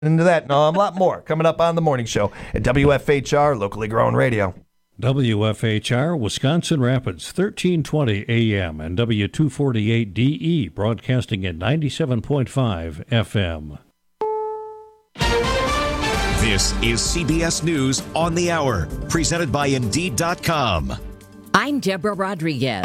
Into that and a lot more coming up on the morning show at WFHR, locally grown radio. WFHR, Wisconsin Rapids, 1320 AM and W248DE, broadcasting at 97.5 FM. This is CBS News on the Hour, presented by Indeed.com. I'm Deborah Rodriguez.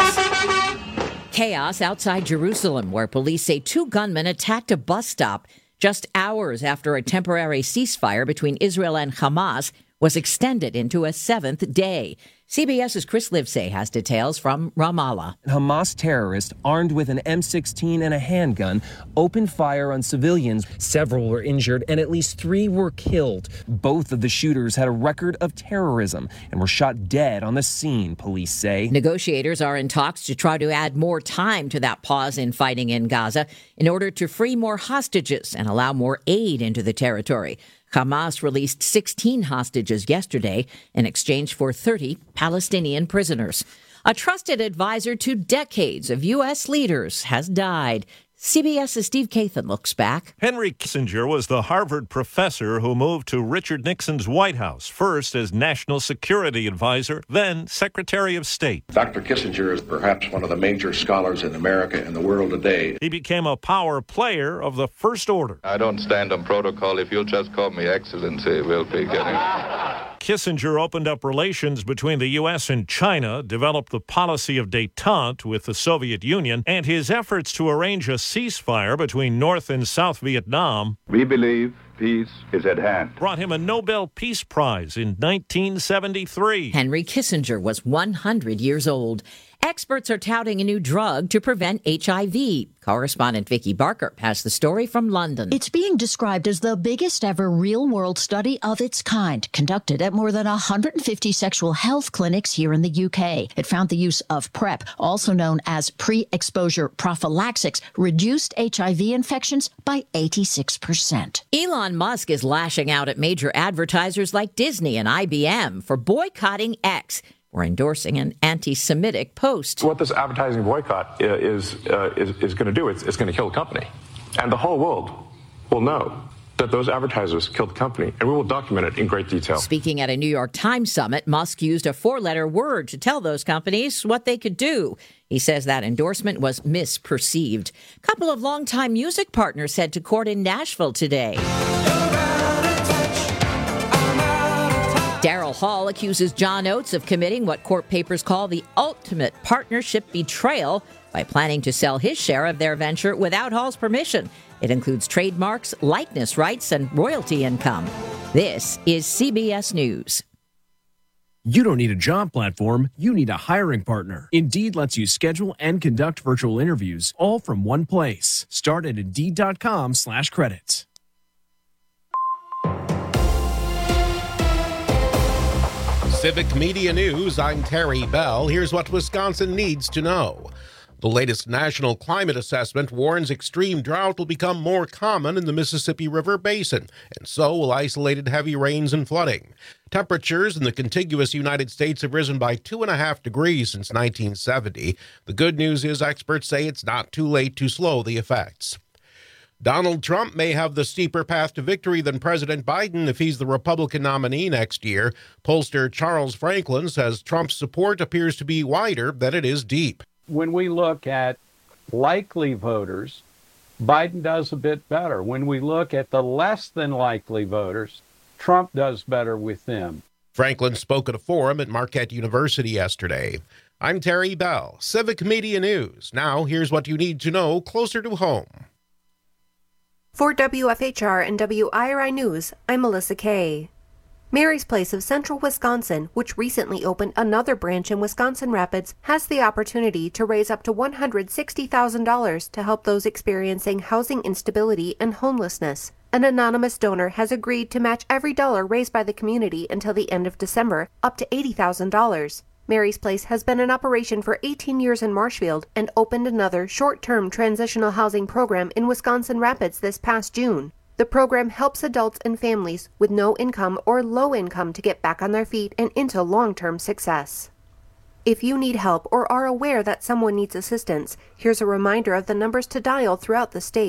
Chaos outside Jerusalem, where police say 2 gunmen attacked a bus stop just hours after a temporary ceasefire between Israel and Hamas was extended into a 7th day. CBS's Chris Livesay has details from Ramallah. Hamas terrorists armed with an M16 and a handgun opened fire on civilians. Several were injured and at least 3 were killed. Both of the shooters had a record of terrorism and were shot dead on the scene, police say. Negotiators are in talks to try to add more time to that pause in fighting in Gaza in order to free more hostages and allow more aid into the territory. Hamas released 16 hostages yesterday in exchange for 30 Palestinian prisoners. A trusted advisor to decades of U.S. leaders has died. CBS's Steve Kathan looks back. Henry Kissinger was the Harvard professor who moved to Richard Nixon's White House, first as National Security Advisor, then Secretary of State. Dr. Kissinger is perhaps one of the major scholars in America and the world today. He became a power player of the First Order. I don't stand on protocol. If you'll just call me Excellency, we'll be getting... Kissinger opened up relations between the U.S. and China, developed the policy of détente with the Soviet Union, and his efforts to arrange a ceasefire between North and South Vietnam. We believe peace is at hand. Brought him a Nobel Peace Prize in 1973. Henry Kissinger was 100 years old. Experts are touting a new drug to prevent HIV. Correspondent Vicky Barker has the story from London. It's being described as the biggest ever real-world study of its kind, conducted at more than 150 sexual health clinics here in the UK. It found the use of PrEP, also known as pre-exposure prophylaxis, reduced HIV infections by 86%. Elon Musk is lashing out at major advertisers like Disney and IBM for boycotting X, or endorsing an anti-Semitic post. What this advertising boycott is going to do, it's going to kill the company. And the whole world will know that those advertisers killed the company, and we will document it in great detail. Speaking at a New York Times summit, Musk used a 4-letter word to tell those companies what they could do. He says that endorsement was misperceived. A couple of longtime music partners head to court in Nashville today. Daryl Hall accuses John Oates of committing what court papers call the ultimate partnership betrayal by planning to sell his share of their venture without Hall's permission. It includes trademarks, likeness rights, and royalty income. This is CBS News. You don't need a job platform, you need a hiring partner. Indeed lets you schedule and conduct virtual interviews all from one place. Start at Indeed.com/credits. Civic Media News, I'm Terry Bell. Here's what Wisconsin needs to know. The latest national climate assessment warns extreme drought will become more common in the Mississippi River Basin, and so will isolated heavy rains and flooding. Temperatures in the contiguous United States have risen by 2.5 degrees since 1970. The good news is experts say it's not too late to slow the effects. Donald Trump may have the steeper path to victory than President Biden if he's the Republican nominee next year. Pollster Charles Franklin says Trump's support appears to be wider than it is deep. When we look at likely voters, Biden does a bit better. When we look at the less than likely voters, Trump does better with them. Franklin spoke at a forum at Marquette University yesterday. I'm Terry Bell, Civic Media News. Now here's what you need to know closer to home. For WFHR and WIRI News, I'm Melissa Kay. Mary's Place of Central Wisconsin, which recently opened another branch in Wisconsin Rapids, has the opportunity to raise up to $160,000 to help those experiencing housing instability and homelessness. An anonymous donor has agreed to match every dollar raised by the community until the end of December, up to $80,000. Mary's Place has been in operation for 18 years in Marshfield and opened another short-term transitional housing program in Wisconsin Rapids this past June. The program helps adults and families with no income or low income to get back on their feet and into long-term success. If you need help or are aware that someone needs assistance, here's a reminder of the numbers to dial throughout the state.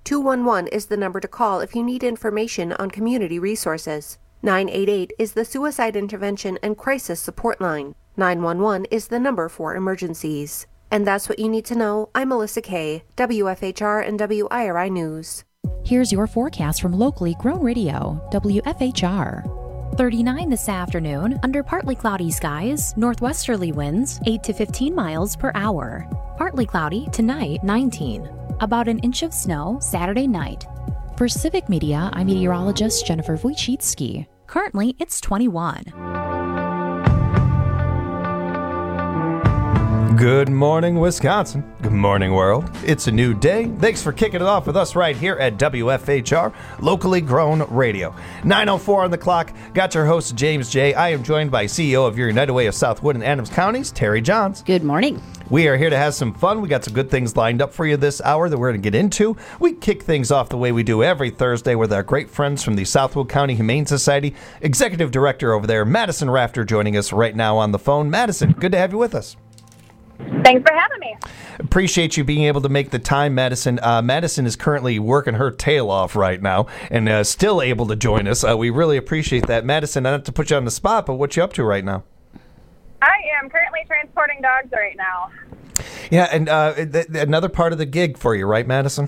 211 is the number to call if you need information on community resources. 988 is the Suicide Intervention and Crisis Support Line. 911 is the number for emergencies. And that's what you need to know. I'm Melissa Kay, WFHR and WIRI News. Here's your forecast from locally grown radio, WFHR. 39 this afternoon, under partly cloudy skies, northwesterly winds 8 to 15 miles per hour. Partly cloudy tonight, 19. About an inch of snow Saturday night. For Civic Media, I'm meteorologist Jennifer Wojcicki. Currently, it's 21. Good morning, Wisconsin. Good morning, world. It's a new day. Thanks for kicking it off with us right here at WFHR, locally grown radio. 9:04 on the clock. Got your host, James J. I am joined by CEO of your United Way of Southwood and Adams Counties, Terry Johns. Good morning. We are here to have some fun. We got some good things lined up for you this hour that we're going to get into. We kick things off the way we do every Thursday with our great friends from the Southwood County Humane Society. Executive Director over there, Madison Rafter, joining us right now on the phone. Madison, good to have you with us. Thanks for having me. Appreciate you being able to make the time, Madison. Madison is currently working her tail off right now and still able to join us. We really appreciate that. Madison, not to put you on the spot, but what you up to right now? I am currently transporting dogs right now. Yeah, and another part of the gig for you, right, Madison?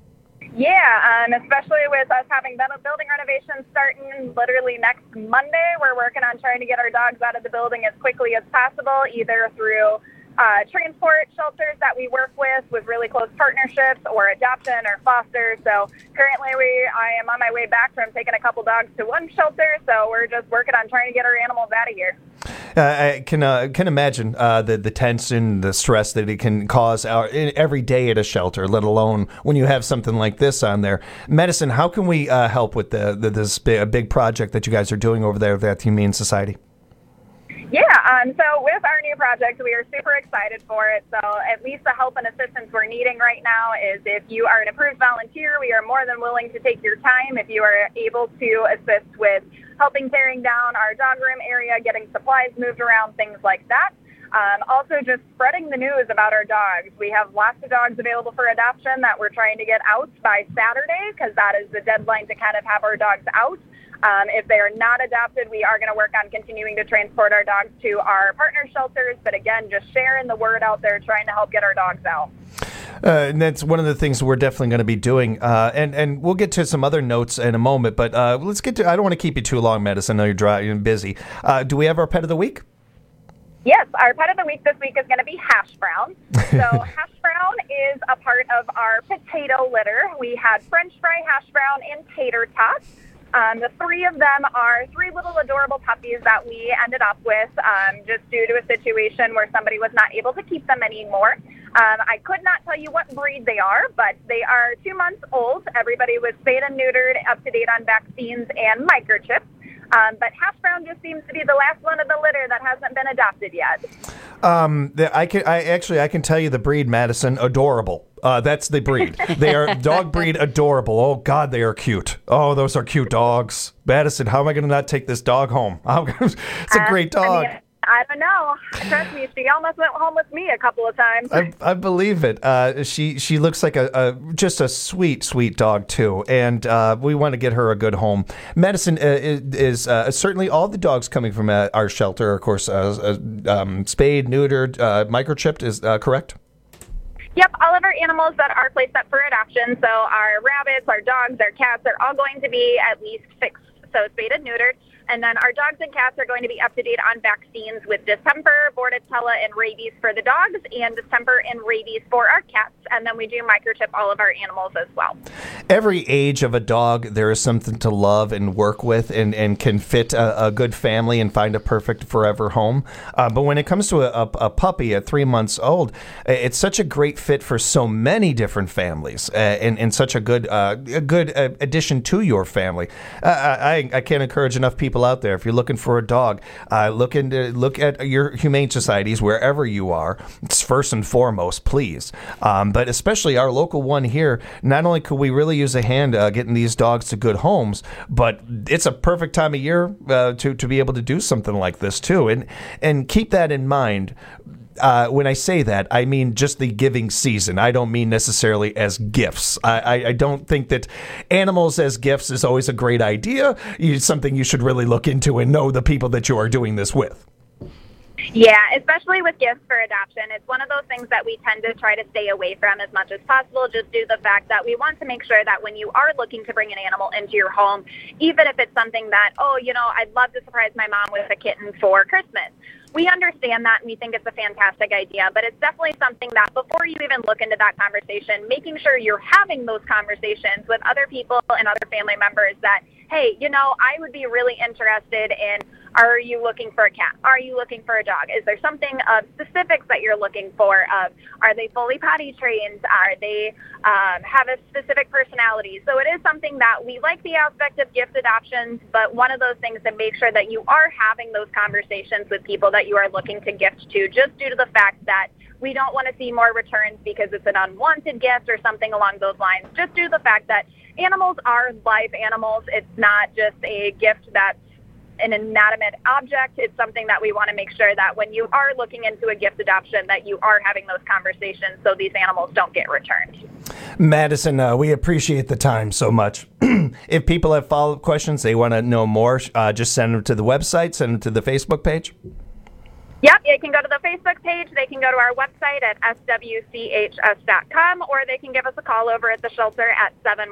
Yeah, especially with us having building renovations starting literally next Monday. We're working on trying to get our dogs out of the building as quickly as possible, either through transport shelters that we work with really close partnerships, or adoption or foster. So currently I am on my way back from taking a couple dogs to one shelter. So we're just working on trying to get our animals out of here. I can imagine the tension, the stress that it can cause every day at a shelter, let alone when you have something like this on there. Madison, how can we help with this big project that you guys are doing over there at the Humane Society? Yeah, so with our new project, we are super excited for it. So at least the help and assistance we're needing right now is if you are an approved volunteer, we are more than willing to take your time if you are able to assist with helping tearing down our dog room area, getting supplies moved around, things like that. Also just spreading the news about our dogs. We have lots of dogs available for adoption that we're trying to get out by Saturday, because that is the deadline to kind of have our dogs out. If they are not adopted, we are going to work on continuing to transport our dogs to our partner shelters. But again, just sharing the word out there, trying to help get our dogs out. And that's one of the things we're definitely going to be doing. And we'll get to some other notes in a moment. But let's get to, I don't want to keep you too long, Madison. I know you're dry and busy. Do we have our pet of the week? Yes, our pet of the week this week is going to be Hash Brown. So Hash Brown is a part of our potato litter. We had French fry hash brown and tater tots. The three of them are three little adorable puppies that we ended up with just due to a situation where somebody was not able to keep them anymore. I could not tell you what breed they are, but they are 2 months old. Everybody was spayed and neutered, up to date on vaccines and microchips. But Hash Brown just seems to be the last one of the litter that hasn't been adopted yet. I can tell you the breed, Madison. Adorable. That's the breed. They are dog breed adorable. Oh God, they are cute. Oh, those are cute dogs. Madison, how am I going to not take this dog home? It's a great dog. I don't know. Trust me, she almost went home with me a couple of times. I believe it. She looks like just a sweet, sweet dog too, and we want to get her a good home. Madison is certainly all the dogs coming from our shelter, of course, spayed, neutered, microchipped. Is correct? Yep, all of our animals that are placed up for adoption, so our rabbits, our dogs, our cats, are all going to be at least fixed, so spayed and neutered. And then our dogs and cats are going to be up to date on vaccines with distemper, bordetella, and rabies for the dogs, and distemper and rabies for our cats. And then we do microchip all of our animals as well. Every age of a dog, there is something to love and work with and can fit a good family and find a perfect forever home. But when it comes to a puppy at 3 months old, it's such a great fit for so many different families and such a good addition to your family. I can't encourage enough people out there, if you're looking for a dog, look at your humane societies wherever you are. It's first and foremost, please. But especially our local one here, not only could we really use a hand getting these dogs to good homes, but it's a perfect time of year to be able to do something like this too. And keep that in mind. when I say that, I mean just the giving season. I don't mean necessarily as gifts. I don't think that animals as gifts is always a great idea. It's something you should really look into and know the people that you are doing this with. Yeah, especially with gifts for adoption. It's one of those things that we tend to try to stay away from as much as possible, just due to the fact that we want to make sure that when you are looking to bring an animal into your home, even if it's something that, I'd love to surprise my mom with a kitten for Christmas. We understand that and we think it's a fantastic idea, but it's definitely something that before you even look into that conversation, making sure you're having those conversations with other people and other family members that, hey, I would be really interested in, are you looking for a cat? Are you looking for a dog? Is there something of specifics that you're looking for? Are they fully potty trained? Are they have a specific personality? So it is something that we like the aspect of gift adoptions, but one of those things to make sure that you are having those conversations with people that you are looking to gift to, just due to the fact that we don't want to see more returns because it's an unwanted gift or something along those lines, just due to the fact that animals are live animals. It's not just a gift that's an inanimate object. It's something that we want to make sure that when you are looking into a gift adoption, that you are having those conversations so these animals don't get returned. Madison, we appreciate the time so much. If people have follow-up questions, they want to know more, just send them to the website, send them to the Facebook page. Yep, they can go to the Facebook page, they can go to our website at swchs.com, or they can give us a call over at the shelter at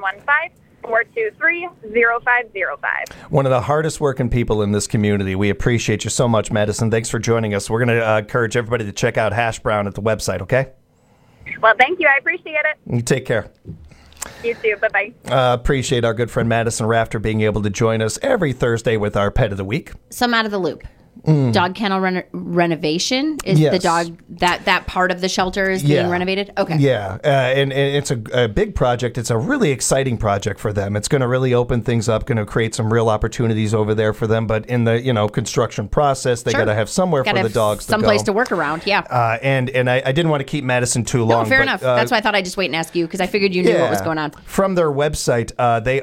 715-423-0505. One of the hardest working people in this community. We appreciate you so much, Madison. Thanks for joining us. We're going to encourage everybody to check out Hash Brown at the website, okay? Well, thank you. I appreciate it. You take care. You too. Bye-bye. Appreciate our good friend Madison Rafter being able to join us every Thursday with our Pet of the Week. So I'm out of the loop. Dog kennel renovation is the dog that part of the shelter is being renovated. Okay. Yeah, and it's a big project. It's a really exciting project for them. It's going to really open things up. Going to create some real opportunities over there for them. But in the construction process, they got to have somewhere for the dogs to go. Someplace to work around. Yeah. And I didn't want to keep Madison too long. No, fair enough. That's why I thought I'd just wait and ask you because I figured you knew what was going on. From their website, they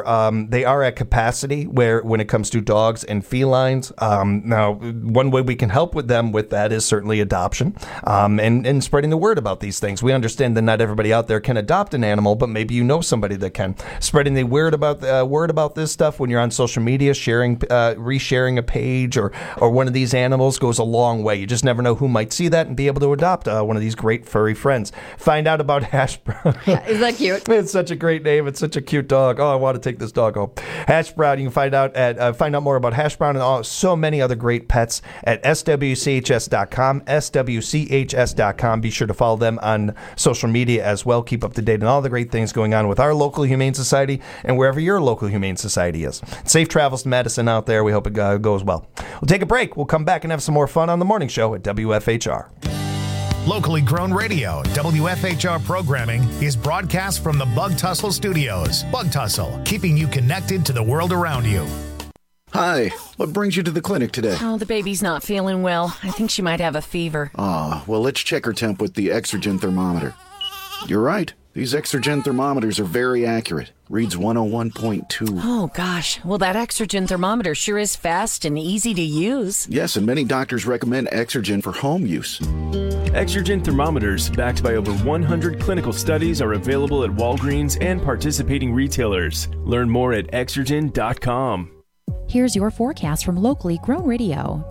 are at capacity when it comes to dogs and felines. Now, one way we can help with them with that is certainly adoption and spreading the word about these things. We understand that not everybody out there can adopt an animal, but maybe you know somebody that can. Spreading the word about this stuff when you're on social media, resharing a page or one of these animals goes a long way. You just never know who might see that and be able to adopt one of these great furry friends. Find out about Hash Brown. Is that cute? It's such a great name. It's such a cute dog. Oh, I want to take this dog home. Hash Brown. You can find out more about Hash Brown and so many other great pets at swchs.com, swchs.com. Be sure to follow them on social media as well. Keep up to date on all the great things going on with our local Humane Society and wherever your local Humane Society is. Safe travels to Madison out there. We hope it goes well. We'll take a break. We'll come back and have some more fun on the morning show at WFHR. Locally grown radio, WFHR programming is broadcast from the Bug Tussle Studios. Bug Tussle, keeping you connected to the world around you. Hi, what brings you to the clinic today? Oh, the baby's not feeling well. I think she might have a fever. Well, let's check her temp with the Exergen thermometer. You're right. These Exergen thermometers are very accurate. Reads 101.2. Oh, gosh. Well, that Exergen thermometer sure is fast and easy to use. Yes, and many doctors recommend Exergen for home use. Exergen thermometers, backed by over 100 clinical studies, are available at Walgreens and participating retailers. Learn more at Exergen.com. Here's your forecast from locally grown radio,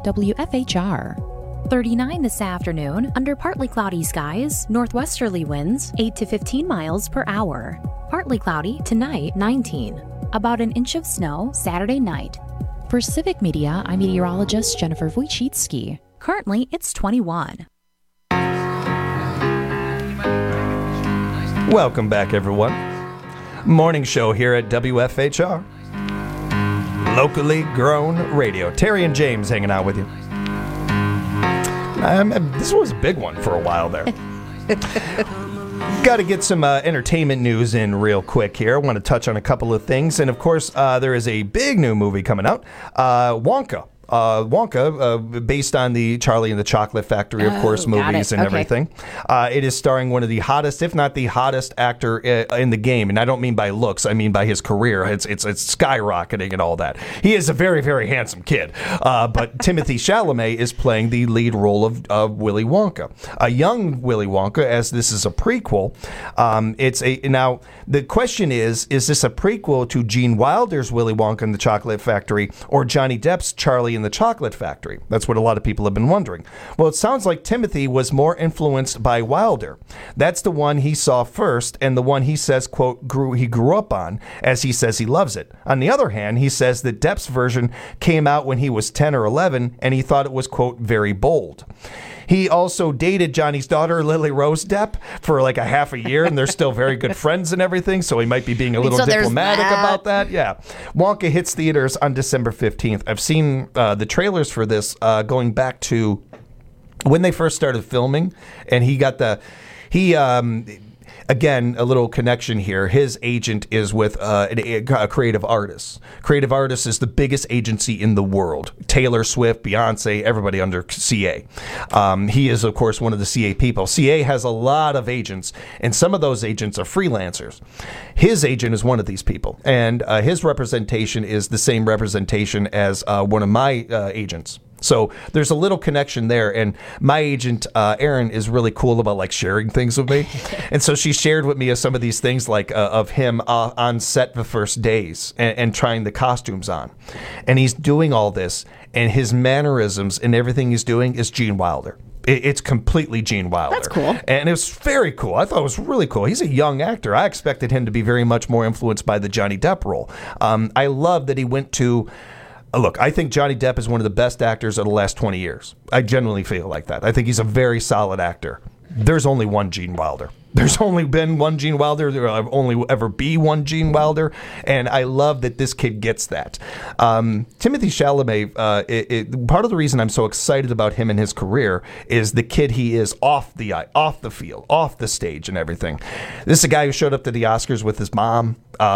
WFHR. 39 this afternoon, under partly cloudy skies, northwesterly winds 8 to 15 miles per hour. Partly cloudy tonight, 19. About an inch of snow Saturday night. For Civic Media, I'm meteorologist Jennifer Wojcicki. Currently, it's 21. Welcome back, everyone. Morning show here at WFHR. Locally grown radio. Terry and James hanging out with you. This was a big one for a while there. Got to get some entertainment news in real quick here. I want to touch on a couple of things. And, of course, there is a big new movie coming out, Wonka. Wonka, based on the Charlie and the Chocolate Factory, of course, movies and everything. It is starring one of the hottest, if not the hottest actor in the game. And I don't mean by looks, I mean by his career. It's skyrocketing and all that. He is a very, very handsome kid. But Timothée Chalamet is playing the lead role of Willy Wonka. A young Willy Wonka, as this is a prequel. Now, the question is this a prequel to Gene Wilder's Willy Wonka and the Chocolate Factory or Johnny Depp's Charlie and the Chocolate Factory? That's what a lot of people have been wondering. Well, it sounds like Timothy was more influenced by Wilder. That's the one he saw first and the one he says, quote, he grew up on, as he says he loves it. On the other hand, he says that Depp's version came out when he was 10 or 11 and he thought it was, quote, very bold. He also dated Johnny's daughter, Lily Rose Depp, for like a half a year, and they're still very good friends and everything, so he might be being a little diplomatic about that. Yeah. Wonka hits theaters on December 15th. I've seen the trailers for this going back to when they first started filming, and again, a little connection here. His agent is with a Creative Artists. Creative Artists is the biggest agency in the world. Taylor Swift, Beyonce, everybody under CA. He is, of course, one of the CA people. CA has a lot of agents, and some of those agents are freelancers. His agent is one of these people, and his representation is the same representation as one of my agents. So there's a little connection there, and my agent, Erin, is really cool about like sharing things with me. And so she shared with me some of these things like of him on set the first days and trying the costumes on. And he's doing all this, and his mannerisms and everything he's doing is Gene Wilder. It's completely Gene Wilder. That's cool. And it was very cool. I thought it was really cool. He's a young actor. I expected him to be very much more influenced by the Johnny Depp role. I love that he went to... Look, I think Johnny Depp is one of the best actors of the last 20 years. I genuinely feel like that. I think he's a very solid actor. There's only one Gene Wilder. There's only been one Gene Wilder. There will only ever be one Gene Wilder. And I love that this kid gets that. Timothée Chalamet, part of the reason I'm so excited about him and his career is the kid he is off the field, off the stage and everything. This is a guy who showed up to the Oscars with his mom.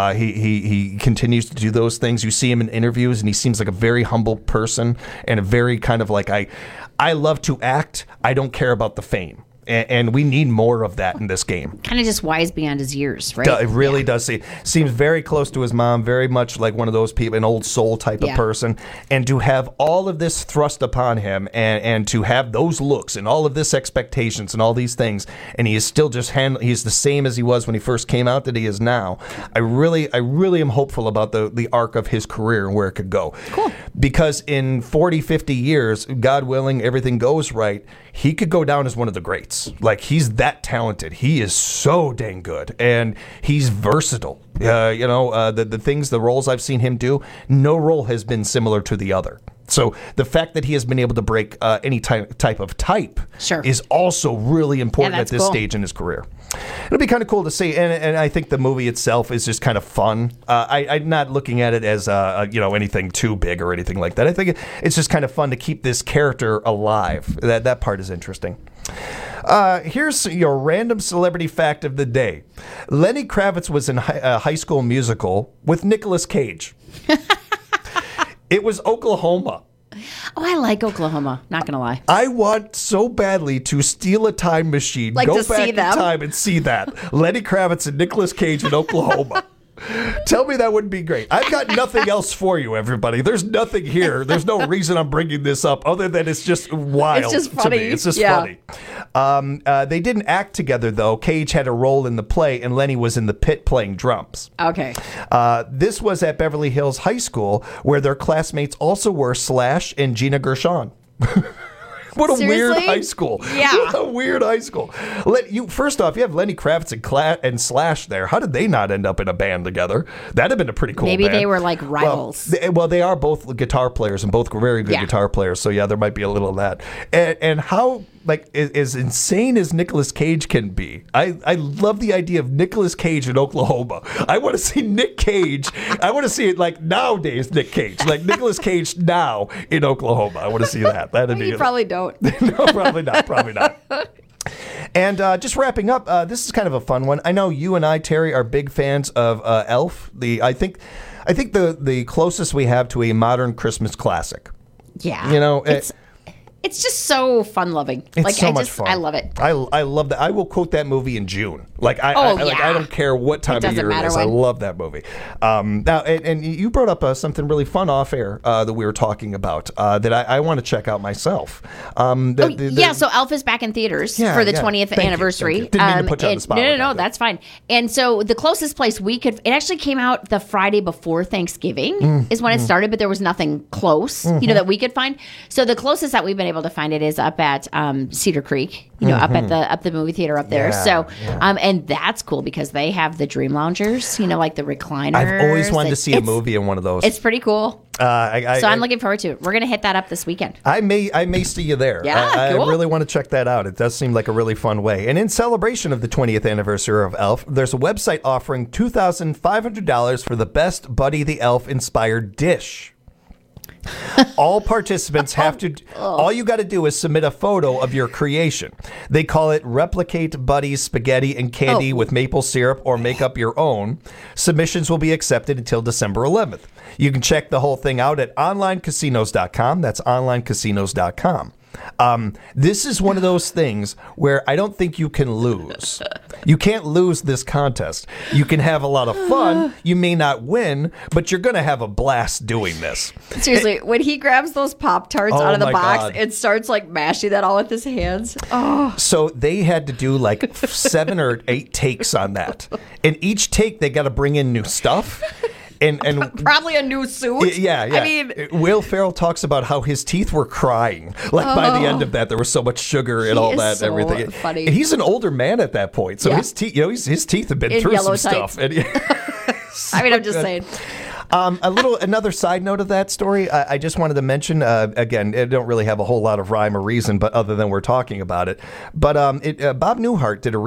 He continues to do those things. You see him in interviews, and he seems like a very humble person and a very kind of like, I love to act. I don't care about the fame. And we need more of that in this game. Kind of just wise beyond his years, right? It really does. Seems very close to his mom, very much like one of those people, an old soul type of person. And to have all of this thrust upon him and to have those looks and all of this expectations and all these things, and he is still just he's the same as he was when he first came out that he is now. I really am hopeful about the arc of his career and where it could go. Cool. Because in 40, 50 years, God willing, everything goes right, he could go down as one of the greats. Like, he's that talented. He is so dang good, and he's versatile. The roles I've seen him do, no role has been similar to the other. So the fact that he has been able to break any type of type is also really important at this stage in his career. It'll be kind of cool to see, and I think the movie itself is just kind of fun. I'm not looking at it as anything too big or anything like that. I think it's just kind of fun to keep this character alive. That part is interesting. Here's your random celebrity fact of the day. Lenny Kravitz was in a High School Musical with Nicolas Cage. It was Oklahoma. Oh, I like Oklahoma. Not gonna lie. I want so badly to steal a time machine, go back in time and see that. Lenny Kravitz and Nicolas Cage in Oklahoma. Tell me that wouldn't be great. I've got nothing else for you, everybody. There's nothing here. There's no reason I'm bringing this up other than it's just wild. It's just funny. To me. It's just funny. They didn't act together, though. Cage had a role in the play, and Lenny was in the pit playing drums. Okay. This was at Beverly Hills High School, where their classmates also were Slash and Gina Gershon. What a weird high school. Yeah. What a weird high school. First off, you have Lenny Kravitz and Slash there. How did they not end up in a band together? That'd have been a pretty cool band. Maybe they were like rivals. Well, they are both guitar players and both very good guitar players. So, yeah, there might be a little of that. And how, as insane as Nicolas Cage can be, I love the idea of Nicolas Cage in Oklahoma. I want to see Nick Cage. I want to see it like nowadays, Nick Cage. Like Nicolas Cage now in Oklahoma. I want to see that. That'd be. You probably don't. No, probably not. And just wrapping up, this is kind of a fun one. I know you and I, Terry, are big fans of Elf. I think the closest we have to a modern Christmas classic. Yeah. You know, it's just so fun loving. It's so much fun. I love it. I love that. I will quote that movie in June. Like I don't care what time of year it is. I love that movie. Now, and you brought up something really fun off air that we were talking about that I want to check out myself. So Elf is back in theaters for the 20th anniversary. Didn't mean to put you on the spot. No, that's fine. And so the closest place it actually came out the Friday before Thanksgiving is when it started, but there was nothing close, that we could find. So the closest that we've been able to find it is up at Cedar Creek, up at the movie theater up there. And that's cool because they have the Dream Loungers, like the recliners. I've always wanted to see a movie in one of those. It's pretty cool. So I'm looking forward to it. We're gonna hit that up this weekend. I may see you there. Yeah, cool. I really want to check that out. It does seem like a really fun way. And in celebration of the 20th anniversary of Elf, there's a website offering $2,500 for the best Buddy the Elf inspired dish. All participants have to. All you got to do is submit a photo of your creation. They call it Replicate Buddy's Spaghetti and Candy with maple syrup, or make up your own. Submissions will be accepted until December 11th. You can check the whole thing out at onlinecasinos.com. That's onlinecasinos.com. This is one of those things where I don't think you can lose. You can't lose this contest. You can have a lot of fun. You may not win, but you're going to have a blast doing this. Seriously, when he grabs those Pop-Tarts out of the box and starts like mashing that all with his hands. Oh. So they had to do like 7 or 8 takes on that. And each take, they got to bring in new stuff. And probably a new suit. Yeah. I mean, Will Ferrell talks about how his teeth were crying. Like by the end of that, there was so much sugar and all that and everything. Funny. And he's an older man at that point, so his teeth, his teeth have been through some stuff. And, I'm just saying. Another side note of that story, I just wanted to mention, again, it don't really have a whole lot of rhyme or reason, but other than we're talking about it. But Bob Newhart did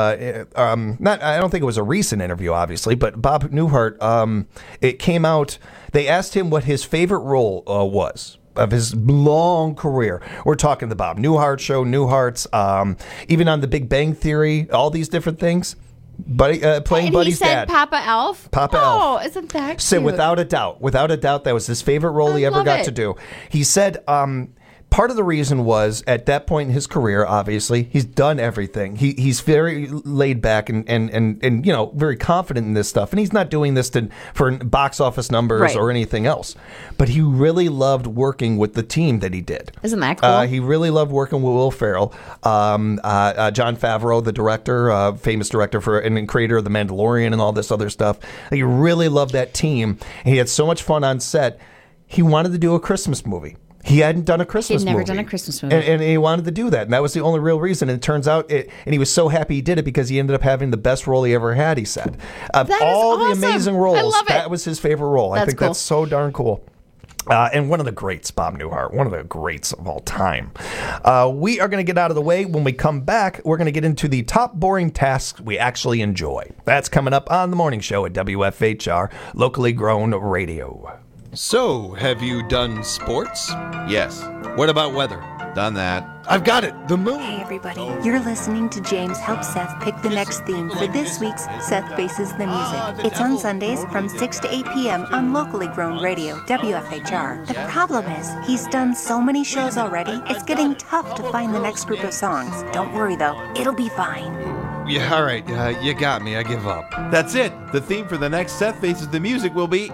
I don't think it was a recent interview, obviously, but Bob Newhart, it came out, they asked him what his favorite role was of his long career. We're talking the Bob Newhart Show, Newhart's, even on The Big Bang Theory, all these different things. Buddy, playing Buddy's dad. And he said Papa Elf? Papa Elf. Oh, isn't that cute? So without a doubt, that was his favorite role he ever got to do. He said part of the reason was at that point in his career, obviously, he's done everything. He's very laid back and very confident in this stuff. And he's not doing this for box office numbers or anything else. But he really loved working with the team that he did. Isn't that cool? He really loved working with Will Ferrell. Jon Favreau, the director, famous director and creator of The Mandalorian and all this other stuff. He really loved that team. And he had so much fun on set. He wanted to do a Christmas movie. He hadn't done a Christmas movie. He'd never done a Christmas movie. And he wanted to do that. And that was the only real reason. And it turns out, and he was so happy he did it because he ended up having the best role he ever had, he said. Of all the amazing roles, that was his favorite role. I think that's so darn cool. And one of the greats, Bob Newhart, one of the greats of all time. We are going to get out of the way. When we come back, we're going to get into the top boring tasks we actually enjoy. That's coming up on The Morning Show at WFHR, locally grown radio. So, have you done sports? Yes. What about weather? Done that. I've got it. The moon. Hey, everybody. You're listening to James Help Seth pick the next theme for this week's Seth Faces the Music. It's on Sundays from 6 to 8 p.m. on locally grown radio, WFHR. The problem is, he's done so many shows already, it's getting tough to find the next group of songs. Don't worry, though. It'll be fine. Yeah, all right. You got me. I give up. That's it. The theme for the next Seth Faces the Music will be...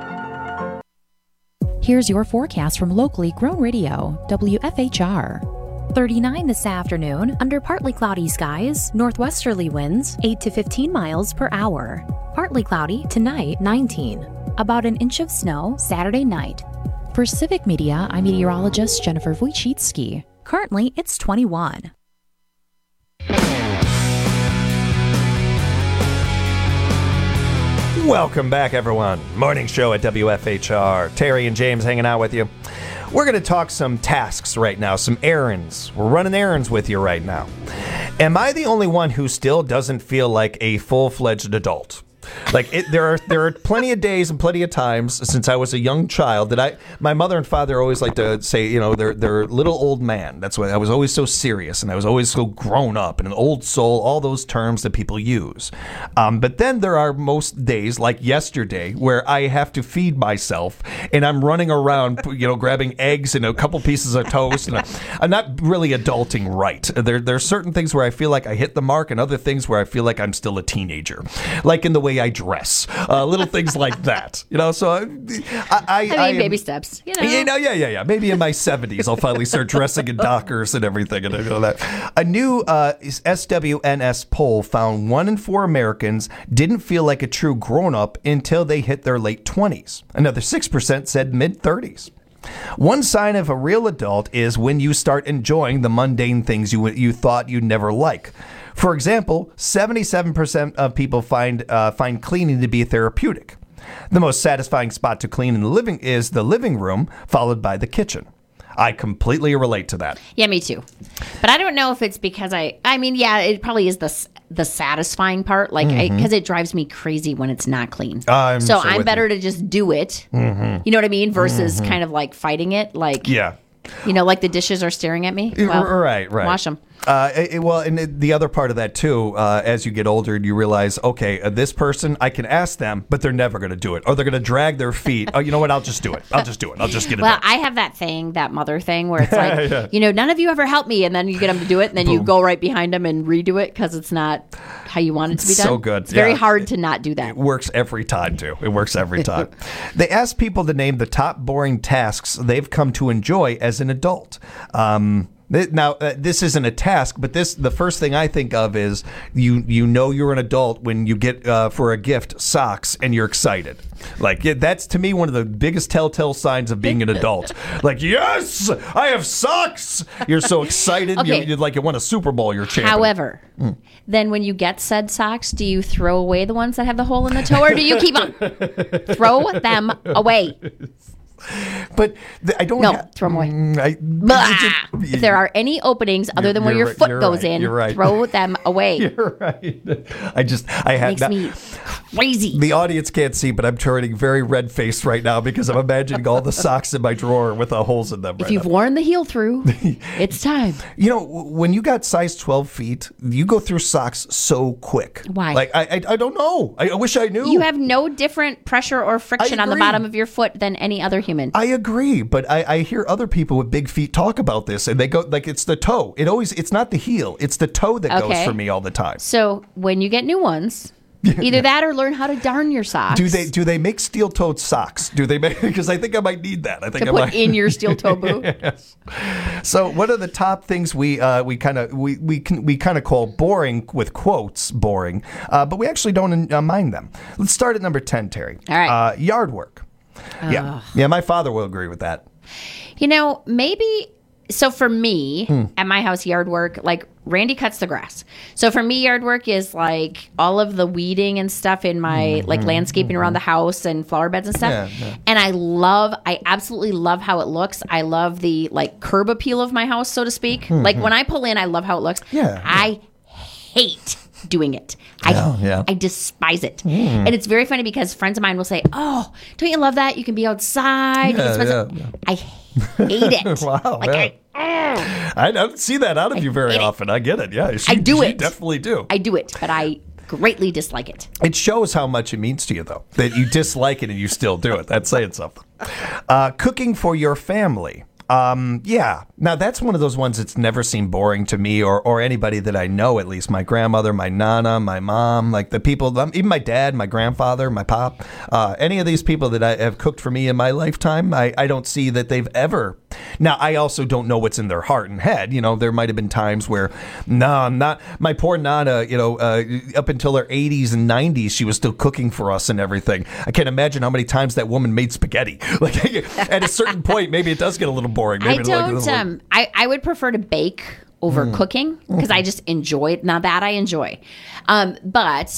Here's your forecast from locally grown radio, WFHR. 39 this afternoon, under partly cloudy skies, northwesterly winds 8 to 15 miles per hour. Partly cloudy tonight, 19. About an inch of snow Saturday night. For Civic Media, I'm meteorologist Jennifer Wojcicki. Currently, it's 21. Welcome back, everyone. Morning Show at WFHR. Terry and James hanging out with you. We're going to talk some tasks right now, some errands. We're running errands with you right now. Am I the only one who still doesn't feel like a full-fledged adult? Like there are plenty of days and plenty of times since I was a young child that my mother and father always like to say, they're little old man. That's why I was always so serious and I was always so grown up and an old soul, all those terms that people use. But then there are most days like yesterday where I have to feed myself and I'm running around, grabbing eggs and a couple pieces of toast. And I'm not really adulting right. There are certain things where I feel like I hit the mark and other things where I feel like I'm still a teenager, like in the way I dress, little things like that. So I mean, baby steps. Yeah. Maybe in my 70s, I'll finally start dressing in Dockers and everything. And that. A new SWNS poll found 1 in 4 Americans didn't feel like a true grown-up until they hit their late 20s. Another 6% said mid-30s. One sign of a real adult is when you start enjoying the mundane things you thought you'd never like. For example, 77% of people find cleaning to be therapeutic. The most satisfying spot to clean in is the living room, followed by the kitchen. I completely relate to that. Yeah, me too. But I don't know if it's because it probably is the satisfying part, because it drives me crazy when it's not clean. I'm better to just do it. Mm-hmm. You know what I mean? Versus kind of like fighting it. Like the dishes are staring at me. Well, right. Wash them. And the other part of that too, as you get older, you realize, okay, this person, I can ask them, but they're never going to do it, or they're going to drag their feet. Oh, you know what? I'll just do it. I'll just get it. Well, done. I have that mother thing where it's like, none of you ever help me, and then you get them to do it, and then you go right behind them and redo it because it's not how you want it to be done. So good. It's very hard to not do that. It works every time too. It works every time. They asked people to name the top boring tasks they've come to enjoy as an adult. Now, this isn't a task, but the first thing I think of is you're an adult when you get for a gift socks and you're excited. Like that's to me one of the biggest telltale signs of being an adult. Like, yes, I have socks. You're so excited. Okay. You're like you won a Super Bowl. You're champion. However, then when you get said socks, do you throw away the ones that have the hole in the toe, or do you keep them? Throw them away. But I don't. No, throw them away. If there are any openings other than where your foot goes in, throw them away. You're right. I had makes me crazy. The audience can't see, but I'm turning very red faced right now because I'm imagining all the socks in my drawer with holes in them. If you've worn the heel through, it's time. When you got size 12 feet, you go through socks so quick. Why? Like I don't know. I wish I knew. You have no different pressure or friction on the bottom of your foot than any other human. I agree, but I hear other people with big feet talk about this, and they go like it's the toe. It's not the heel; it's the toe that goes for me all the time. So when you get new ones, either that or learn how to darn your socks. Do they make steel-toed socks? Do they make? Because I think I might need that. I think to put in your steel-toe boot. Yes. So what are the top things we kind of call boring with quotes boring, but we actually don't mind them. Let's start at number 10, Terry. All right. Yard work. Yeah. My father will agree with that. Maybe. So for me, at my house, yard work, like Randy cuts the grass. So for me, yard work is like all of the weeding and stuff in my landscaping around the house and flower beds and stuff. Yeah. And I absolutely love how it looks. I love the curb appeal of my house, so to speak. Like when I pull in, I love how it looks. Yeah. I hate doing it. I despise it. And it's very funny because friends of mine will say, "Oh, don't you love that? You can be outside." I hate it. Wow. I don't see that out of you very often. I get it. Yeah. I do it. You definitely do. I do it, but I greatly dislike it. It shows how much it means to you, though, that you dislike it and you still do it. That's saying something. Cooking for your family. Now that's one of those ones that's never seemed boring to me or anybody that I know, at least my grandmother, my nana, my mom, like the people, even my dad, my grandfather, my pop, any of these people that I have cooked for me in my lifetime, I don't see that they've ever. Now, I also don't know what's in their heart and head. There might have been times where, I'm not, my poor nana, up until her 80s and 90s, she was still cooking for us and everything. I can't imagine how many times that woman made spaghetti. Like at a certain point, maybe it does get a little boring. Maybe I would prefer to bake over cooking because I just enjoy it. Now that I enjoy. But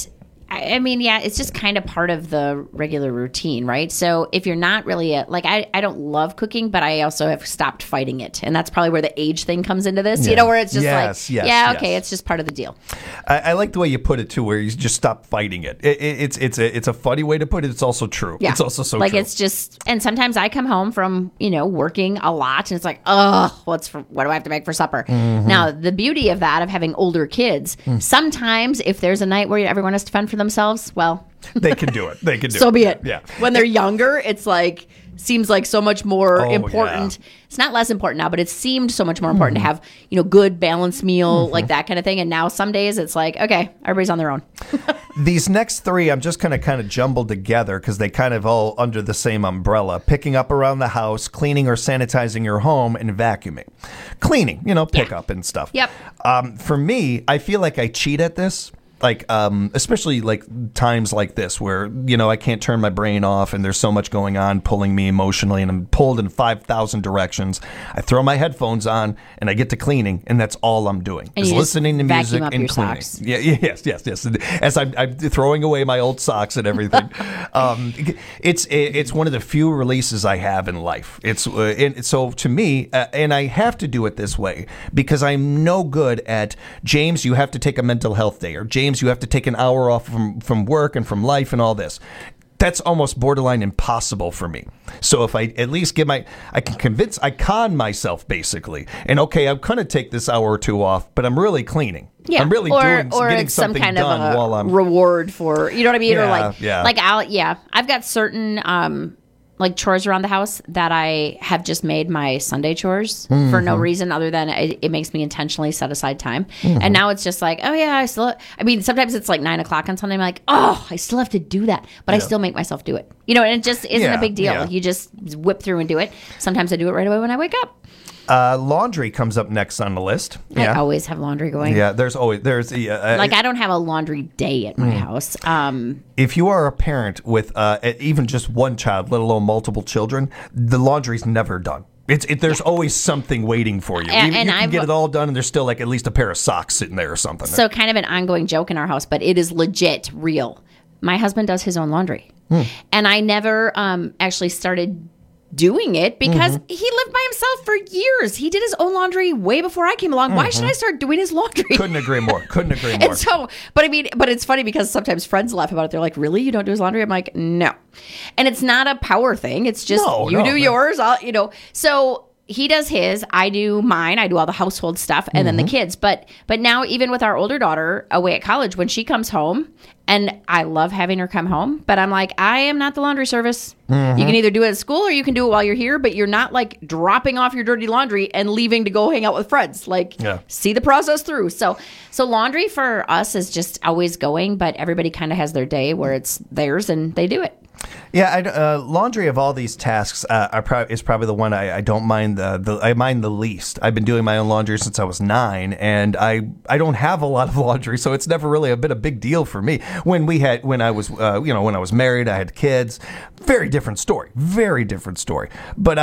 I mean, yeah, it's just kind of part of the regular routine, right? So if you're not really I don't love cooking, but I also have stopped fighting it. And that's probably where the age thing comes into this, where it's just okay, it's just part of the deal. I like the way you put it too, where you just stop fighting it. It's a funny way to put it. It's also true. Yeah. It's also so like true. It's just, and sometimes I come home from, working a lot and it's like, oh, what do I have to make for supper? Mm-hmm. Now, the beauty of that, of having older kids, sometimes if there's a night where everyone has to fend for themselves, well, they can do it. They can do it. So be it. Yeah. When they're younger, it's like, seems like so much more important. Yeah. It's not less important now, but it seemed so much more important to have, good balanced meal, like that kind of thing. And now some days it's like, okay, everybody's on their own. These next three, I'm just going to kind of jumble together because they kind of all under the same umbrella. Picking up around the house, cleaning or sanitizing your home, and vacuuming. Cleaning, pick up and stuff. Yep. For me, I feel like I cheat at this. Like, especially like times like this where, I can't turn my brain off and there's so much going on pulling me emotionally and I'm pulled in 5,000 directions. I throw my headphones on and I get to cleaning and that's all I'm doing. And is listening to music and cleaning. Socks. Yeah, yes. As I'm throwing away my old socks and everything. It's one of the few releases I have in life. So to me, and I have to do it this way because I'm no good at, James, you have to take a mental health day, or James, you have to take an hour off from work and from life and all this. That's almost borderline impossible for me. So if I at least I con myself basically. And okay, I'm going to take this hour or two off, but I'm really cleaning. Yeah. I'm really getting some something kind done of while I'm reward for, you know what I mean? Yeah, or I've got certain chores around the house that I have just made my Sunday chores for no reason other than it makes me intentionally set aside time. And now it's just like, oh yeah, sometimes it's like 9:00 on Sunday. I'm like, oh, I still have to do that, but I still make myself do it. And it just isn't a big deal. Yeah. You just whip through and do it. Sometimes I do it right away when I wake up. Laundry comes up next on the list. I always have laundry going. Yeah, I don't have a laundry day at my house. If you are a parent with even just one child, let alone multiple children, the laundry's never done. There's always something waiting for you. You can get it all done, and there's still like at least a pair of socks sitting there or something. So kind of an ongoing joke in our house, but it is legit real. My husband does his own laundry, and I never actually started doing it because he lived by himself for years. He did his own laundry way before I came along. Why should I start doing his laundry? Couldn't agree more. And so, but it's funny because sometimes friends laugh about it. They're like, really? You don't do his laundry? I'm like, no. And it's not a power thing. It's just you do yours. So he does his, I do mine. I do all the household stuff and then the kids. But now even with our older daughter away at college, when she comes home, and I love having her come home, but I'm like, I am not the laundry service. You can either do it at school or you can do it while you're here, but you're not like dropping off your dirty laundry and leaving to go hang out with friends. See the process through. So laundry for us is just always going, but everybody kind of has their day where it's theirs and they do it. Yeah, laundry of all these tasks is probably the one I don't mind I mind the least. I've been doing my own laundry since I was 9, and I don't have a lot of laundry, so it's never really been a big deal for me. When I was married, I had kids. Very different story. But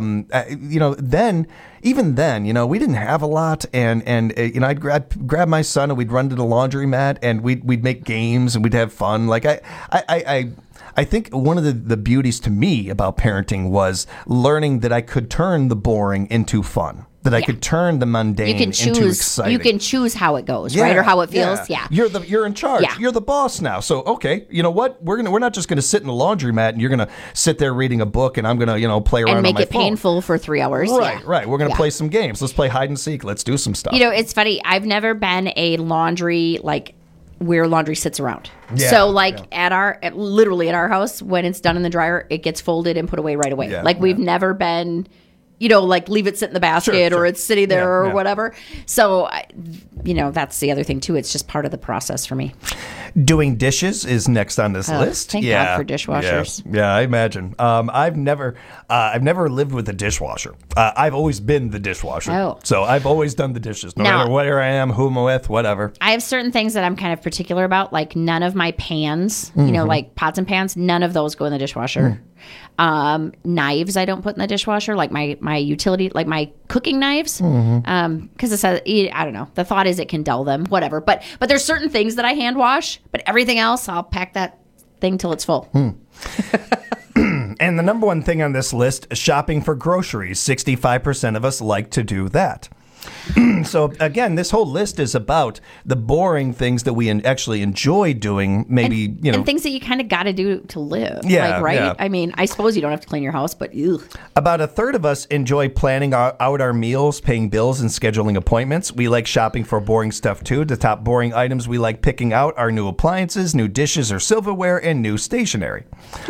even then, we didn't have a lot, and I'd grab my son and we'd run to the laundromat and we'd make games and we'd have fun. Like I think one of the beauties to me about parenting was learning that I could turn the boring into fun. That I could turn the mundane into exciting. You can choose how it goes, right, or how it feels. Yeah, you're in charge. Yeah. You're the boss now. So okay, you know what? We're not just gonna sit in the laundromat and you're gonna sit there reading a book and I'm gonna play around and make on my it phone. Painful for 3 hours. Right. We're gonna play some games. Let's play hide and seek. Let's do some stuff. It's funny. I've never been a laundry where laundry sits around. So literally at our house, when it's done in the dryer, it gets folded and put away right away. We've never been, leave it sit in the basket or it's sitting there or whatever. So, that's the other thing too. It's just part of the process for me. Doing dishes is next on this list. Thank God for dishwashers. Yeah, I imagine. I've never lived with a dishwasher. I've always been the dishwasher. Oh. So I've always done the dishes, no matter where I am, who I'm with, whatever. I have certain things that I'm kind of particular about, like none of my pans, like pots and pans, none of those go in the dishwasher. Knives I don't put in the dishwasher, like my utility, like my cooking knives, because it says, I don't know. The thought is it can dull them, whatever. But there's certain things that I hand wash, but everything else I'll pack that thing till it's full. And the number one thing on this list, shopping for groceries. 65% of us like to do that. So, again, this whole list is about the boring things that we actually enjoy doing, maybe, And things that you kind of got to do to live. Yeah, right? yeah. I mean, I suppose you don't have to clean your house, but ugh. About a third of us enjoy planning out our meals, paying bills, and scheduling appointments. We like shopping for boring stuff, too. The top boring items we like picking out are new appliances, new dishes or silverware, and new stationery.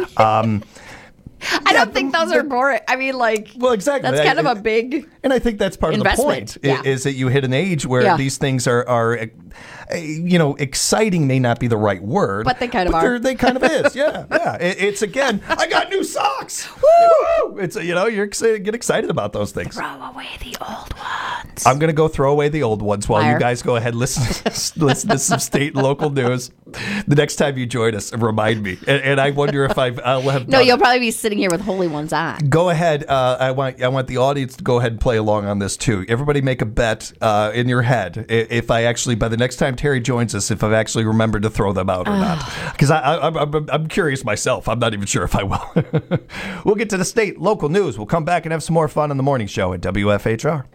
I don't think those are boring. I mean, like, well, exactly. That's kind of a big and I think that's part investment. of the point, is that you hit an age where these things are exciting may not be the right word. But they kind of are. They kind of is, yeah. It's, again, I got new socks. Woo! It's, you're excited, get excited about those things. Throw away the old ones. I'm going to go throw away the old ones while Liar. you guys go ahead and listen to some state and local news. The next time you join us, remind me. And I wonder if I'll have No, you'll probably be sitting here with holy ones on. Go ahead. I want the audience to go ahead and play along on this too. Everybody make a bet in your head if I actually, by the next time Terry joins us, if I've actually remembered to throw them out or not. Because I'm curious myself. I'm not even sure if I will. We'll get to the state, local news. We'll come back and have some more fun on the morning show at WFHR.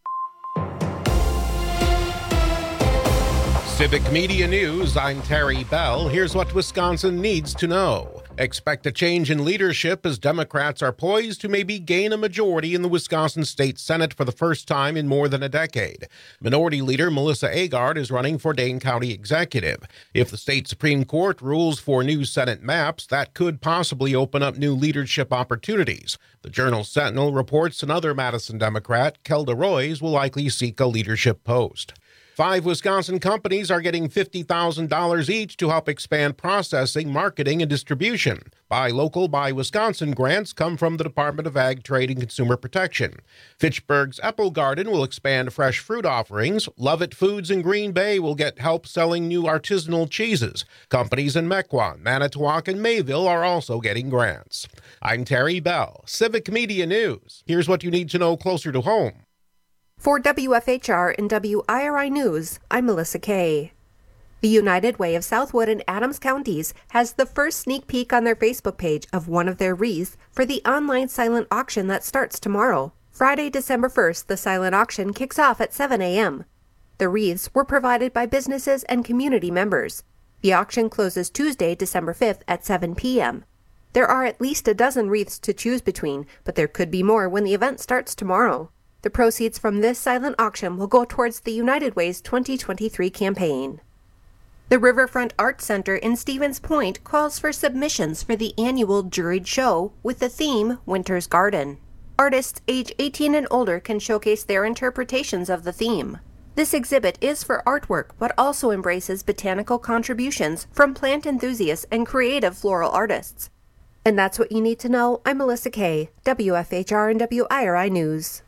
Civic Media News, I'm Terry Bell. Here's what Wisconsin needs to know. Expect a change in leadership as Democrats are poised to maybe gain a majority in the Wisconsin State Senate for the first time in more than a decade. Minority Leader Melissa Agard is running for Dane County Executive. If the state Supreme Court rules for new Senate maps, that could possibly open up new leadership opportunities. The Journal-Sentinel reports another Madison Democrat, Kelda Roys, will likely seek a leadership post. 5 Wisconsin companies are getting $50,000 each to help expand processing, marketing, and distribution. Buy Local, Buy Wisconsin grants come from the Department of Ag, Trade, and Consumer Protection. Fitchburg's Apple Garden will expand fresh fruit offerings. Lovett Foods in Green Bay will get help selling new artisanal cheeses. Companies in Mequon, Manitowoc, and Mayville are also getting grants. I'm Terry Bell, Civic Media News. Here's what you need to know closer to home. For WFHR and WIRI News, I'm Melissa Kay. The United Way of Southwood and Adams Counties has the first sneak peek on their Facebook page of one of their wreaths for the online silent auction that starts tomorrow. Friday, December 1st, the silent auction kicks off at 7 a.m. The wreaths were provided by businesses and community members. The auction closes Tuesday, December 5th at 7 p.m. There are at least a dozen wreaths to choose between, but there could be more when the event starts tomorrow. The proceeds from this silent auction will go towards the United Way's 2023 campaign. The Riverfront Arts Center in Stevens Point calls for submissions for the annual juried show with the theme Winter's Garden. Artists age 18 and older can showcase their interpretations of the theme. This exhibit is for artwork, but also embraces botanical contributions from plant enthusiasts and creative floral artists. And that's what you need to know. I'm Melissa Kay, WFHR and WIRI News.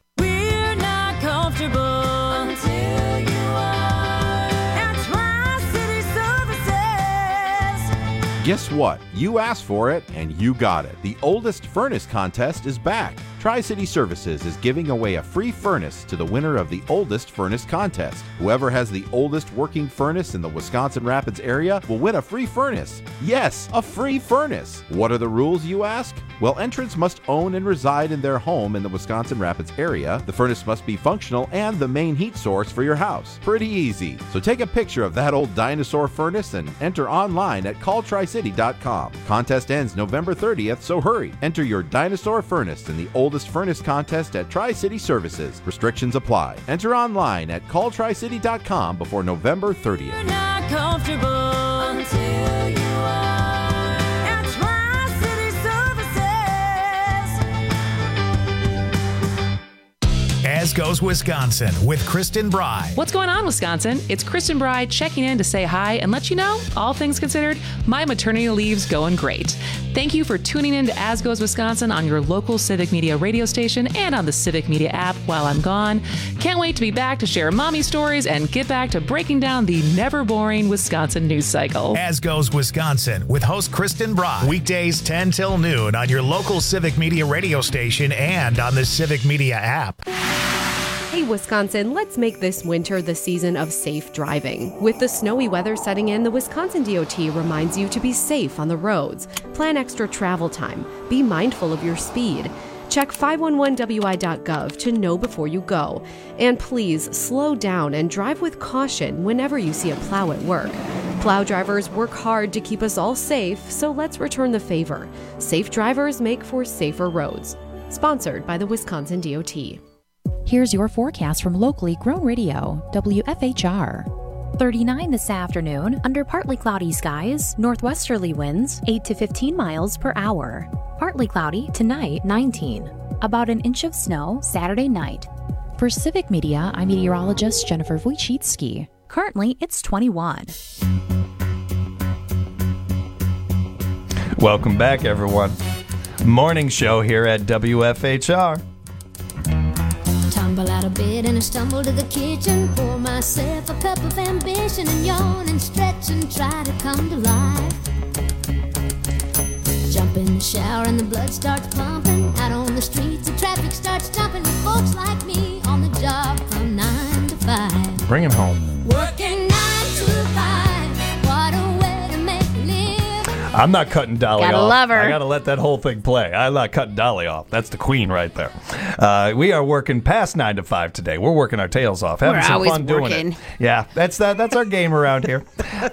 Until you are at Tri-City Services. Guess what? You asked for it and you got it. The oldest furnace contest is back. Tri-City Services is giving away a free furnace to the winner of the oldest furnace contest. Whoever has the oldest working furnace in the Wisconsin Rapids area will win a free furnace. Yes, a free furnace. What are the rules, you ask? Well, entrants must own and reside in their home in the Wisconsin Rapids area. The furnace must be functional and the main heat source for your house. Pretty easy. So take a picture of that old dinosaur furnace and enter online at calltricity.com. Contest ends November 30th, so hurry. Enter your dinosaur furnace in the oldest furnace contest at Tri-City Services. Restrictions apply. Enter online at calltricity.com before November 30th. You're not comfortable until you are at Tri-City Services. As Goes Wisconsin with Kristen Bry. What's going on, Wisconsin? It's Kristen Bry checking in to say hi and let you know, all things considered, my maternity leave's going great. Thank you for tuning in to As Goes Wisconsin on your local Civic Media radio station and on the Civic Media app while I'm gone. Can't wait to be back to share mommy stories and get back to breaking down the never boring Wisconsin news cycle. As Goes Wisconsin with host Kristen Brock. Weekdays 10 till noon on your local Civic Media radio station and on the Civic Media app. Hey Wisconsin, let's make this winter the season of safe driving. With the snowy weather setting in, the Wisconsin DOT reminds you to be safe on the roads. Plan extra travel time. Be mindful of your speed. Check 511wi.gov to know before you go. And please slow down and drive with caution whenever you see a plow at work. Plow drivers work hard to keep us all safe, so let's return the favor. Safe drivers make for safer roads. Sponsored by the Wisconsin DOT. Here's your forecast from locally grown radio, WFHR. 39 this afternoon, under partly cloudy skies, northwesterly winds 8 to 15 miles per hour. Partly cloudy tonight, 19. About an inch of snow Saturday night. For Civic Media, I'm meteorologist Jennifer Wojcicki. Currently, it's 21. Welcome back, everyone. Morning show here at WFHR. Tumble out of bed and I stumble to the kitchen. Pour myself a cup of ambition and yawn and stretch and try to come to life. Jump in the shower and the blood starts pumping. Out on the streets the traffic starts jumping with folks like me on the job from 9 to 5. Bring it home. Working 9 to 5. What a way to make a living. I'm not cutting Dolly Gotta off. love her. I gotta let that whole thing play. I'm not cutting Dolly off. That's the queen right there. We are working past 9 to 5 today. We're working our tails off, having We're some always fun doing working. it. Yeah, that's our game around here.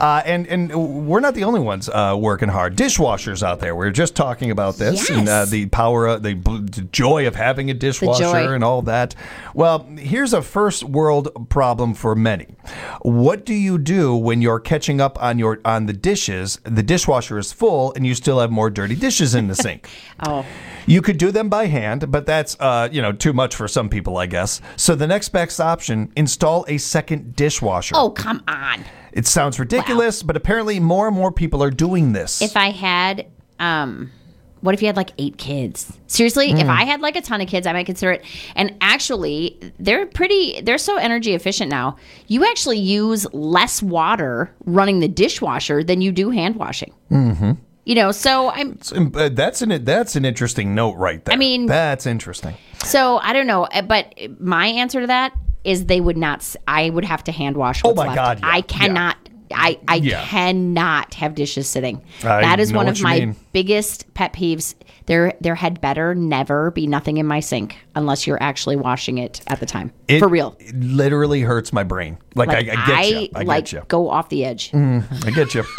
And we're not the only ones working hard. Dishwashers out there. We were just talking about this and the power, the joy of having a dishwasher and all that. Well, here's a first world problem for many. What do you do when you're catching up on the dishes? The dishwasher is full, and you still have more dirty dishes in the sink. Oh. You could do them by hand, but that's too much for some people, I guess. So the next best option: install a second dishwasher. Oh, come on. It sounds ridiculous, but apparently more and more people are doing this. If I had, what if you had like 8 kids? Seriously, if I had like a ton of kids, I might consider it. And actually, they're so energy efficient now. You actually use less water running the dishwasher than you do hand washing. Mm-hmm. So that's an interesting note right there. I mean, that's interesting. So I don't know, but my answer to that is they would not. I would have to hand wash what's left. God, yeah. I cannot. I cannot have dishes sitting. That is one of my biggest pet peeves. There had better never be nothing in my sink unless you're actually washing it at the time. For real. It literally hurts my brain. I get you. I get you. Go off the edge. I get you.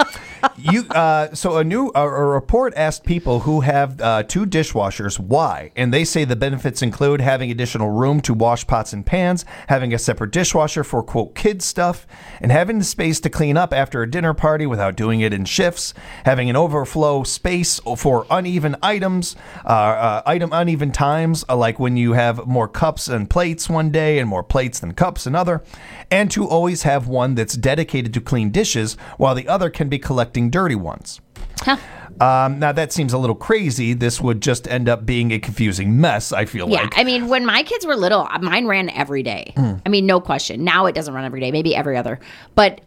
So a report asked people who have 2 dishwashers why, and they say the benefits include having additional room to wash pots and pans, having a separate dishwasher for quote kids stuff, and having the space to clean up after a dinner party without doing it in shifts, having an overflow space for uneven items, uneven times, like when you have more cups and plates one day and more plates than cups another, and to always have one that's dedicated to clean dishes while the other can be collecting dirty ones. Huh. Now, that seems a little crazy. This would just end up being a confusing mess, I feel like. Yeah, I mean, when my kids were little, mine ran every day. I mean, no question. Now it doesn't run every day, maybe every other. But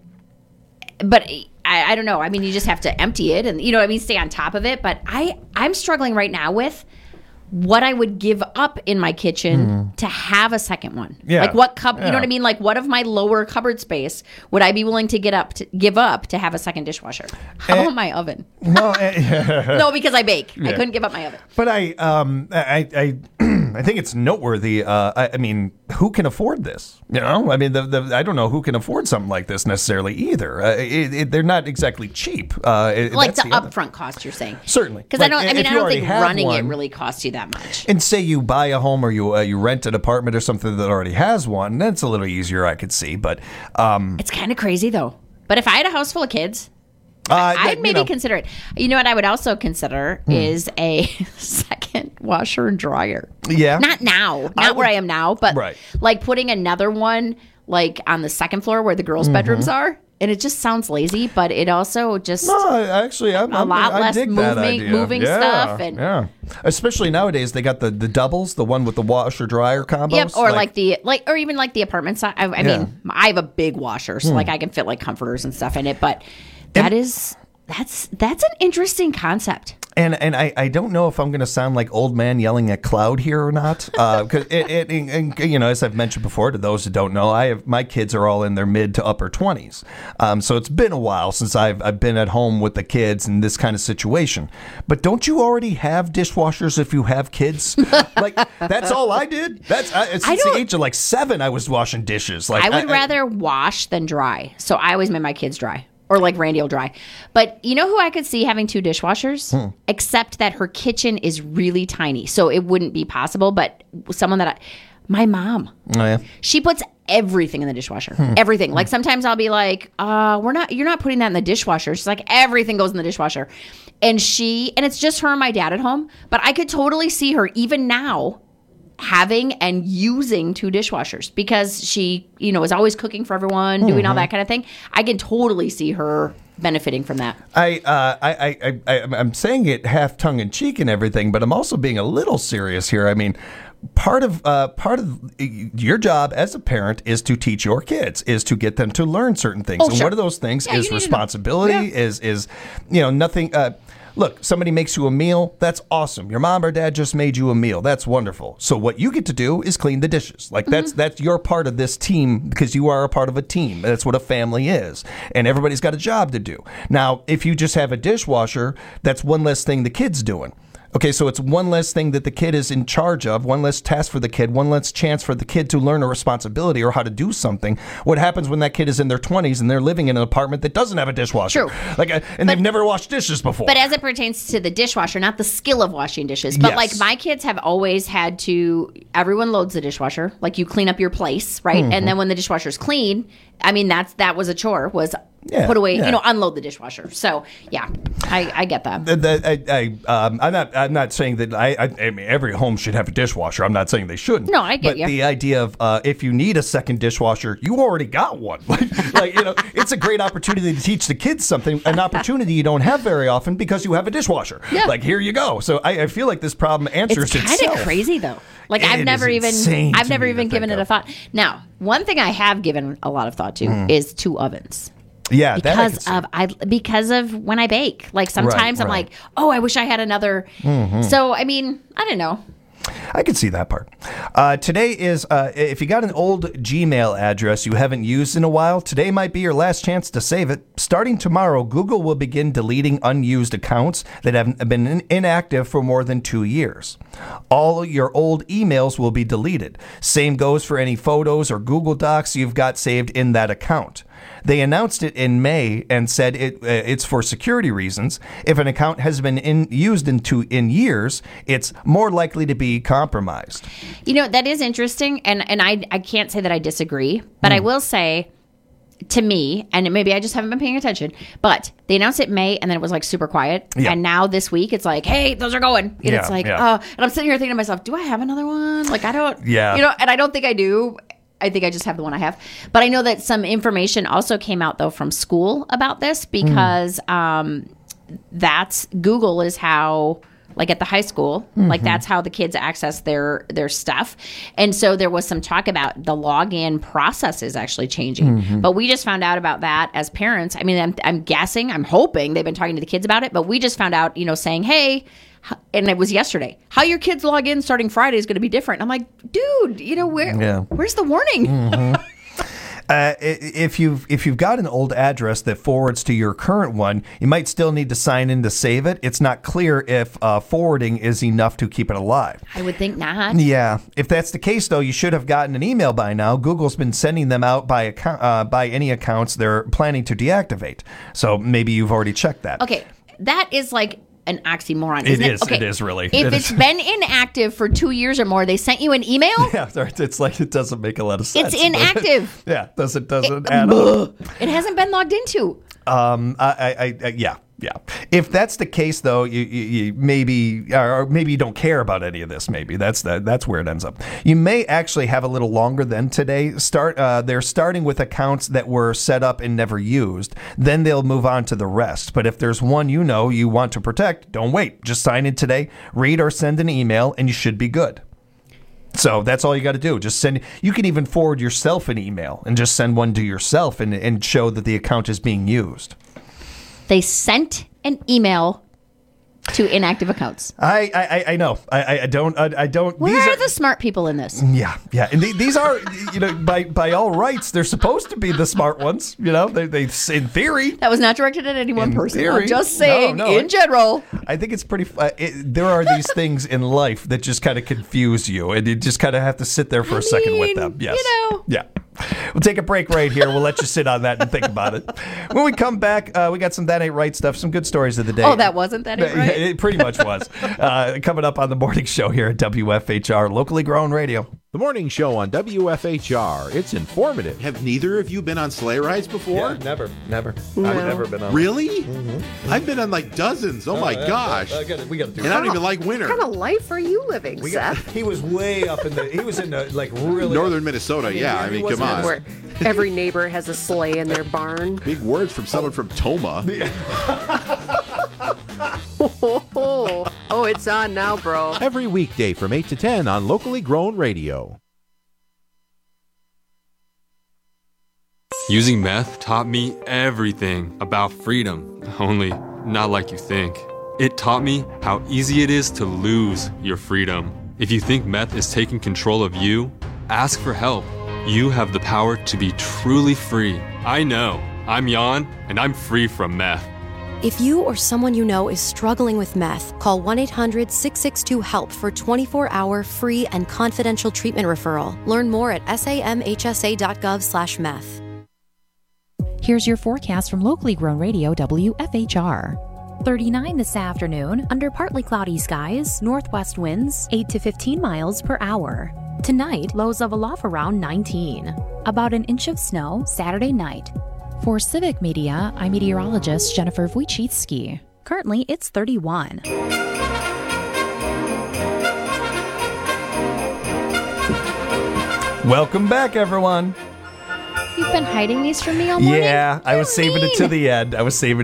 I don't know. I mean, you just have to empty it and, stay on top of it. But I'm struggling right now with what I would give up in my kitchen to have a second one. Yeah. Like what cup, you know what I mean? Like what of my lower cupboard space would I be willing to give up to have a second dishwasher? How about my oven? No, no, because I bake. I Yeah. couldn't give up my oven. But I think it's noteworthy. I mean, who can afford this? I mean, I don't know who can afford something like this necessarily either. They're not exactly cheap. Like the upfront cost, you're saying? Certainly. Because I don't if you think already have running it one- really costs you that much. And say you buy a home or you rent an apartment or something that already has one, that's a little easier, I could see. But It's kind of crazy though. But if I had a house full of kids, I'd maybe consider it. You know what I would also consider is a second washer and dryer. Yeah. Not now, not where I am now, but Right. like putting another one like on the second floor where the girls' bedrooms are. And it just sounds lazy, but it also just I'm a lot I less dig that idea. moving stuff. And yeah, especially nowadays they got the doubles, the one with the washer dryer combos. Yep, or or even like the apartment side. I mean, I have a big washer, so like I can fit like comforters and stuff in it. But that's an interesting concept. And I don't know if I'm going to sound like old man yelling at cloud here or not, because as I've mentioned before, to those who don't know, my kids are all in their mid to upper 20s, so it's been a while since I've been at home with the kids in this kind of situation. But don't you already have dishwashers if you have kids? Like that's all I did. Since the age of like 7, I was washing dishes. Like I would rather wash than dry, so I always made my kids dry. Or like Randy will dry. But you know who I could see having 2 dishwashers? Except that her kitchen is really tiny. So it wouldn't be possible. But someone my mom. Oh, yeah. She puts everything in the dishwasher. Everything. Like sometimes I'll be like, you're not putting that in the dishwasher. She's like, everything goes in the dishwasher. And it's just her and my dad at home. But I could totally see her even now having and using 2 dishwashers because she, is always cooking for everyone, doing all that kind of thing. I can totally see her benefiting from that. I'm saying it half tongue in cheek and everything, but I'm also being a little serious here. I mean, part of your job as a parent is to teach your kids, is to get them to learn certain things. And one of those things is responsibility, is nothing. Look, somebody makes you a meal. That's awesome. Your mom or dad just made you a meal. That's wonderful. So what you get to do is clean the dishes. Like that's your part of this team because you are a part of a team. That's what a family is. And everybody's got a job to do. Now, if you just have a dishwasher, that's one less thing the kid's doing. Okay, so it's one less thing that the kid is in charge of, one less task for the kid, one less chance for the kid to learn a responsibility or how to do something. What happens when that kid is in their 20s and they're living in an apartment that doesn't have a dishwasher? True. They've never washed dishes before. But as it pertains to the dishwasher, not the skill of washing dishes, but like my kids have always had to, everyone loads the dishwasher. Like you clean up your place, right? And then when the dishwasher's clean, I mean, that was a chore, was put away, unload the dishwasher. So yeah, I get that. I'm not saying that I mean every home should have a dishwasher. I'm not saying they shouldn't. No, I get you. But the idea of if you need a second dishwasher, you already got one. It's a great opportunity to teach the kids something, an opportunity you don't have very often because you have a dishwasher. Yeah. Like here you go. So I feel like this problem answers itself. It's kind of crazy though. Like I've never even given it a thought. Now, one thing I have given a lot of thought to is 2 ovens. Yeah, because of when I bake. Like sometimes I'm like, oh, I wish I had another. So I mean, I don't know. I can see that part. Today is, if you got an old Gmail address you haven't used in a while, today might be your last chance to save it. Starting tomorrow, Google will begin deleting unused accounts that have been inactive for more than 2 years. All your old emails will be deleted. Same goes for any photos or Google Docs you've got saved in that account. They announced it in May and said it's for security reasons. If an account has been used in years, it's more likely to be compromised. That is interesting, and I can't say that I disagree, but I will say, to me, and maybe I just haven't been paying attention, but they announced it in May, and then it was like super quiet, and now this week it's like, hey, those are going. And it's like, and I'm sitting here thinking to myself, do I have another one? Like I don't, and I don't think I do. I think I just have the one I have. But I know that some information also came out, though, from school about this because that's Google is how, like at the high school, like that's how the kids access their stuff. And so there was some talk about the login process is actually changing. But we just found out about that as parents. I mean, I'm guessing, I'm hoping they've been talking to the kids about it. But we just found out, saying, hey, and it was yesterday, how your kids log in starting Friday is going to be different. I'm like, dude, where's the warning? If you've got an old address that forwards to your current one, you might still need to sign in to save it. It's not clear if forwarding is enough to keep it alive. I would think not. Yeah. If that's the case, though, you should have gotten an email by now. Google's been sending them out by any accounts they're planning to deactivate. So maybe you've already checked that. Okay. That is like an oxymoron, isn't it? Okay. It is really. If it's been inactive for 2 years or more, they sent you an email? Yeah, it's like it doesn't make a lot of sense. It's inactive. Yeah, doesn't add up. It hasn't been logged into. Yeah. Yeah. If that's the case, though, you maybe you don't care about any of this. Maybe that's where it ends up. You may actually have a little longer than today. They're starting with accounts that were set up and never used. Then they'll move on to the rest. But if there's one you want to protect, don't wait. Just sign in today, read or send an email, and you should be good. So that's all you got to do. Just send. You can even forward yourself an email and just send one to yourself and show that the account is being used. They sent an email to inactive accounts. I know. I don't. Where are the smart people in this? Yeah. And these are, by all rights, they're supposed to be the smart ones. They in theory. That was not directed at any one person. Theory, I'm just saying, no, in general. I think it's pretty. There are these things in life that just kind of confuse you, and you just kind of have to sit there for a second with them. Yes. Yeah. We'll take a break right here. We'll let you sit on that and think about it. When we come back, we got some That Ain't Right stuff, some good stories of the day. Oh, that wasn't That Ain't Right? It pretty much was. Coming up on the morning show here at WFHR, locally grown radio. The morning show on WFHR. It's informative. Have neither of you been on sleigh rides before? Yeah, never. No. I've never been on. Really? Mm-hmm. I've been on like dozens. Oh my gosh. We got to do and I don't even like winter. What kind of life are you living, Seth? He was way up in he was in really northern Minnesota. I mean, come on. Where every neighbor has a sleigh in their barn. Big words from someone from Toma. Oh, it's on now, bro. Every weekday from 8 to 10 on Locally Grown Radio. Using meth taught me everything about freedom, only not like you think. It taught me how easy it is to lose your freedom. If you think meth is taking control of you, ask for help. You have the power to be truly free. I know. I'm Jan, and I'm free from meth. If you or someone you know is struggling with meth, call 1-800-662-HELP for 24-hour free and confidential treatment referral. Learn more at samhsa.gov/meth. Here's your forecast from locally grown radio WFHR. 39 this afternoon, under partly cloudy skies, northwest winds 8 to 15 miles per hour. Tonight, lows level off around 19. About an inch of snow Saturday night. For Civic Media, I'm meteorologist Jennifer Wojcicki. Currently, it's 31. Welcome back, everyone. You've been hiding these from me all morning? Yeah, I was saving it to the end.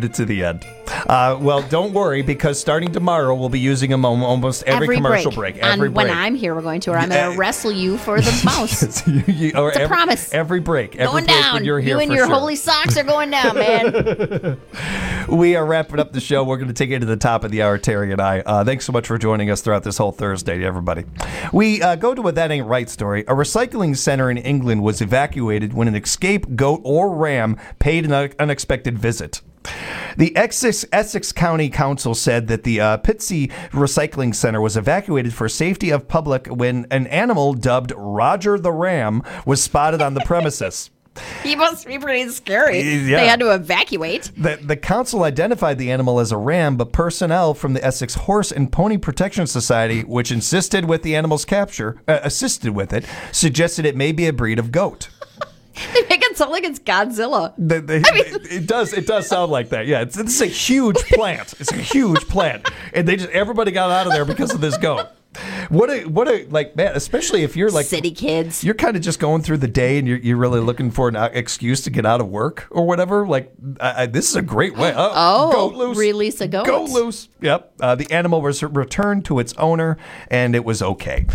Well, don't worry, because starting tomorrow, we'll be using them almost every commercial break. When I'm here, we're going to, or I'm going to wrestle you for the mouse. It's a promise. Every break. Going down. When you're here, you and your holy socks are going down, man. We are wrapping up the show. We're going to take it to the top of the hour, Terry and I. Thanks so much for joining us throughout this whole Thursday, everybody. We go to a That Ain't Right story. A recycling center in England was evacuated when an escaped goat or ram paid an unexpected visit. The Essex County Council said that the Pitsea Recycling Center was evacuated for safety of public when an animal dubbed Roger the Ram was spotted on the premises. He must be pretty scary. Yeah. They had to evacuate. The council identified the animal as a ram, but personnel from the Essex Horse and Pony Protection Society, which assisted with the animal's capture, suggested it may be a breed of goat. They make it sound like it's Godzilla. It does sound like that. Yeah, this is a huge plant. It's a huge plant, and everybody got out of there because of this goat. What a man, especially if you're like city kids. You're kind of just going through the day and you're really looking for an excuse to get out of work or whatever. Like this is a great way. Goat loose. Release a goat. Goat loose. Yep. The animal was returned to its owner and it was okay.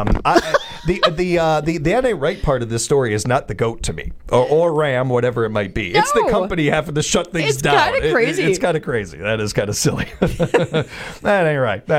The That Ain't Right part of this story is not the goat to me or ram, whatever it might be. No. It's the company having to shut things down. It's kind of crazy. It's kind of crazy. That is kind of silly. That ain't right.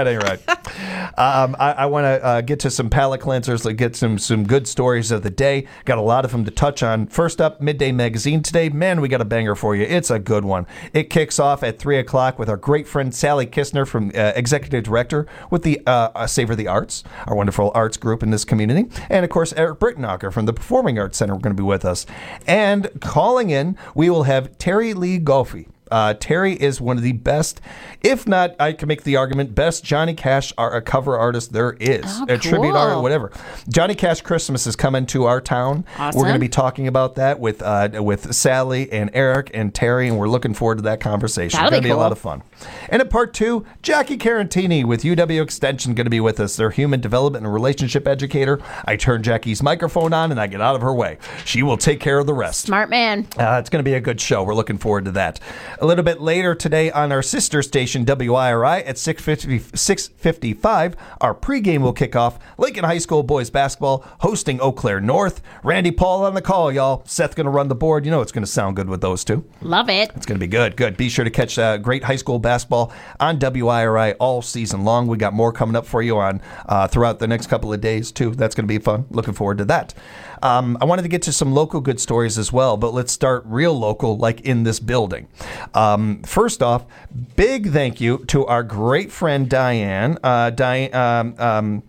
I want to get to some palate cleansers, get some good stories of the day. Got a lot of them to touch on. First up, Midday Magazine today. Man, we got a banger for you. It's a good one. It kicks off at 3 o'clock with our great friend Sally Kistner, from Executive Director with the Savor the Arts, our wonderful arts group in this community. And, of course, Eric Brittenacher from the Performing Arts Center are going to be with us. And calling in, we will have Terry Lee Golfi. Terry is one of the best, if not, I can make the argument, best Johnny Cash cover artist there is. A tribute art, whatever. Johnny Cash Christmas is coming to our town. Awesome. We're going to be talking about that with Sally and Eric and Terry, and we're looking forward to that conversation. That'll It's going to be a cool. lot of fun. And at part 2, Jackie Carantini with UW Extension going to be with us. Their human development and relationship educator. I turn Jackie's microphone on and I get out of her way. She will take care of the rest. Smart man. It's going to be a good show. We're looking forward to that. A little bit later today on our sister station, WIRI, at 6:55, our pregame will kick off. Lincoln High School boys basketball hosting Eau Claire North. Randy Paul on the call, y'all. Seth going to run the board. You know it's going to sound good with those two. Love it. It's going to be good. Good. Be sure to catch great high school basketball on WIRI all season long. We got more coming up for you on throughout the next couple of days, too. That's going to be fun. Looking forward to that. I wanted to get to some local good stories as well, but let's start real local, like in this building. First off, big thank you to our great friend Diane. Diane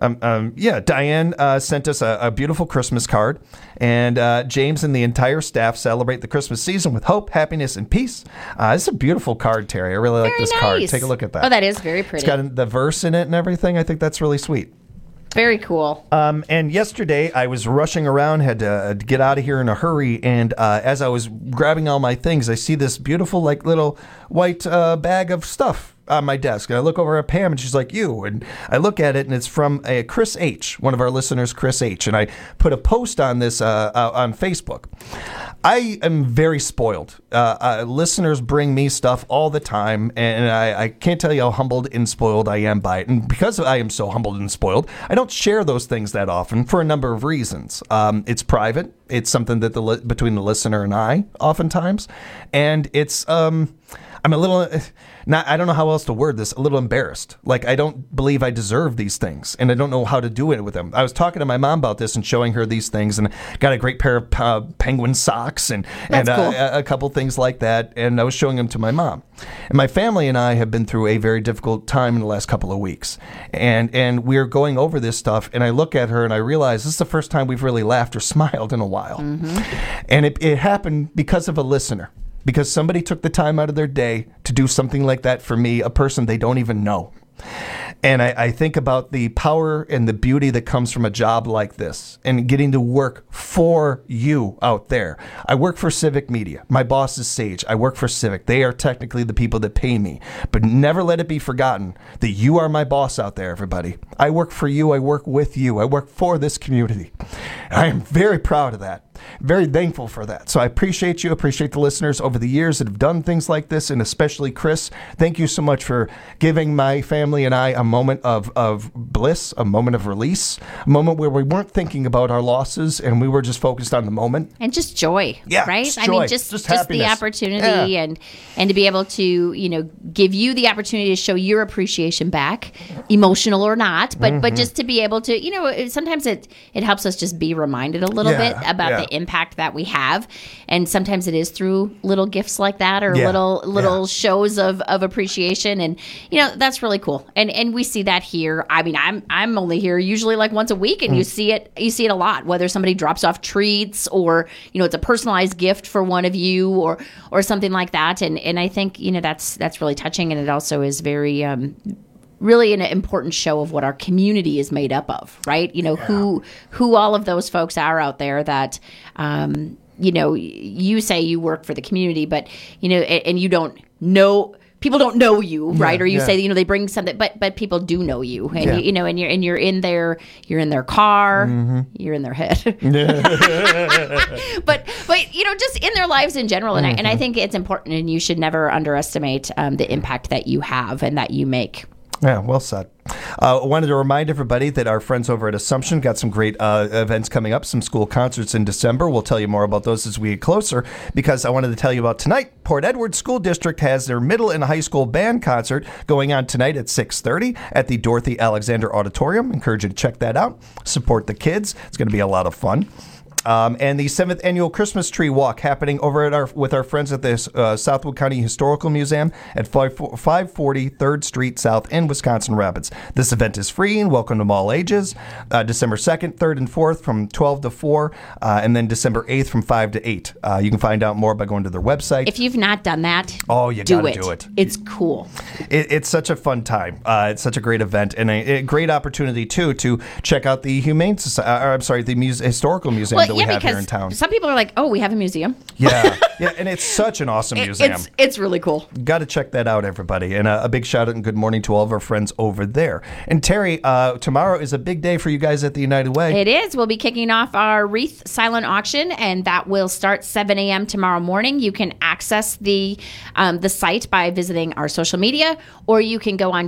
sent us a beautiful Christmas card, and James and the entire staff celebrate the Christmas season with hope, happiness, and peace. It's a beautiful card, Terry. I really like this card. Take a look at that. Oh, that is very pretty. It's got the verse in it and everything. I think that's really sweet. Very cool. And yesterday I was rushing around, had to get out of here in a hurry, and as I was grabbing all my things, I see this beautiful, like, little white bag of stuff on my desk. And I look over at Pam, and she's like, "You." And I look at it, and it's from Chris H., one of our listeners, Chris H. And I put a post on this on Facebook. I am very spoiled. Listeners bring me stuff all the time, and I can't tell you how humbled and spoiled I am by it. And because I am so humbled and spoiled, I don't share those things that often for a number of reasons. It's private. It's something that between the listener and I, oftentimes, and it's I'm a little, I don't know how else to word this, a little embarrassed. Like, I don't believe I deserve these things, and I don't know how to do it with them. I was talking to my mom about this and showing her these things, and got a great pair of penguin socks and cool. a couple things like that, and I was showing them to my mom. And my family and I have been through a very difficult time in the last couple of weeks, and we're going over this stuff, and I look at her and I realize this is the first time we've really laughed or smiled in a while. Mm-hmm. And it happened because of a listener. Because somebody took the time out of their day to do something like that for me, a person they don't even know. And I think about the power and the beauty that comes from a job like this and getting to work for you out there. I work for Civic Media. My boss is Sage. I work for Civic. They are technically the people that pay me. But never let it be forgotten that you are my boss out there, everybody. I work for you. I work with you. I work for this community. I am very proud of that. Very thankful for that. So I appreciate you, appreciate the listeners over the years that have done things like this, and especially Chris. Thank you so much for giving my family and I a moment of bliss, a moment of release, a moment where we weren't thinking about our losses and we were just focused on the moment. And just joy, right? Just I joy. mean, just happiness. the opportunity and to be able to, give you the opportunity to show your appreciation back, emotional or not, but just to be able to, sometimes it helps us just be reminded a little bit about the impact that we have, and sometimes it is through little gifts like that or little shows of appreciation, and that's really cool. And we see that here. I mean, I'm only here usually like once a week, and you see it a lot, whether somebody drops off treats or it's a personalized gift for one of you or something like that, and I think that's really touching, and it also is very really an important show of what our community is made up of, right? Who all of those folks are out there that, you say you work for the community, but, and you don't know, people don't know you, right? Or you say, they bring something, but people do know you, and and you're in their car, you're in their head, but just in their lives in general. And I think it's important, and you should never underestimate the impact that you have and that you make. Yeah, well said. I wanted to remind everybody that our friends over at Assumption got some great events coming up, some school concerts in December. We'll tell you more about those as we get closer, because I wanted to tell you about tonight. Port Edward School District has their middle and high school band concert going on tonight at 6:30 at the Dorothy Alexander Auditorium. Encourage you to check that out. Support the kids. It's going to be a lot of fun. And the 7th annual Christmas tree walk happening over at with our friends at the Southwood County Historical Museum at 540 3rd Street South in Wisconsin Rapids. This event is free and welcome to all ages. December 2nd, 3rd, and 4th from 12 to 4, and then December 8th from 5 to 8. You can find out more by going to their website. If you've not done that, you gotta do it. It's cool. It's such a fun time. It's such a great event and a great opportunity too to check out the historical museum that we have here in town. Some people are like, "Oh, we have a museum." Yeah, and it's such an awesome museum. It's really cool. Got to check that out, everybody. And a big shout out and good morning to all of our friends over there. And Terry, tomorrow is a big day for you guys at the United Way. It is. We'll be kicking off our wreath silent auction, and that will start 7 a.m. tomorrow morning. You can access the site by visiting our social media, or you can go on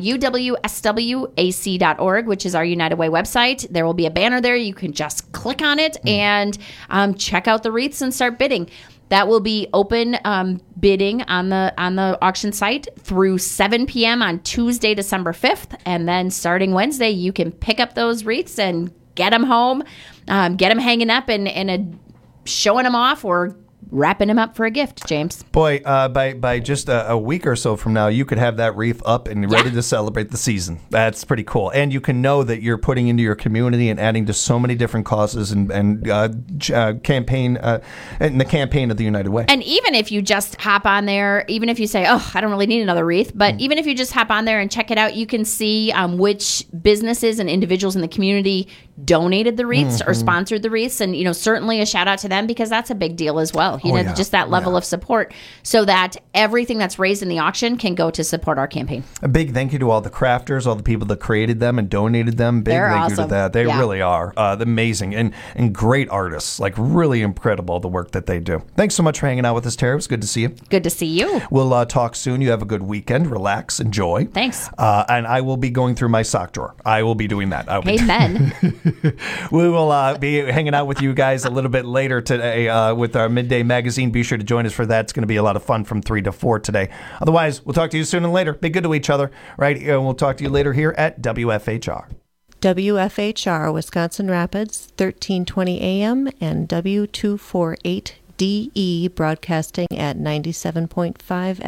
uwswac.org, which is our United Way website. There will be a banner there. You can just click on it and check out the wreaths and start bidding. That will be open bidding on the auction site through 7 p.m. on Tuesday, December 5th. And then starting Wednesday, you can pick up those wreaths and get them home, get them hanging up and showing them off or wrapping them up for a gift, James. Boy, by just a week or so from now, you could have that wreath up and ready to celebrate the season. That's pretty cool. And you can know that you're putting into your community and adding to so many different causes and campaign in the campaign of the United Way. And even if you just hop on there, even if you say, "Oh, I don't really need another wreath," but even if you just hop on there and check it out, you can see which businesses and individuals in the community donated the wreaths or sponsored the wreaths, and certainly a shout out to them because that's a big deal as well. Just that level of support, so that everything that's raised in the auction can go to support our campaign. A big thank you to all the crafters, all the people that created them and donated them. Big thank you to that. They really are amazing and great artists. Like really incredible the work that they do. Thanks so much for hanging out with us, Tara. It was good to see you. Good to see you. We'll talk soon. You have a good weekend. Relax, enjoy. Thanks. And I will be going through my sock drawer. I will be doing that. Amen. We will be hanging out with you guys a little bit later today with our Midday Magazine. Be sure to join us for that. It's going to be a lot of fun from 3 to 4 today. Otherwise, we'll talk to you soon and later. Be good to each other, right? We'll talk to you later here at WFHR. WFHR, Wisconsin Rapids, 1320 AM and W248DE broadcasting at 97.5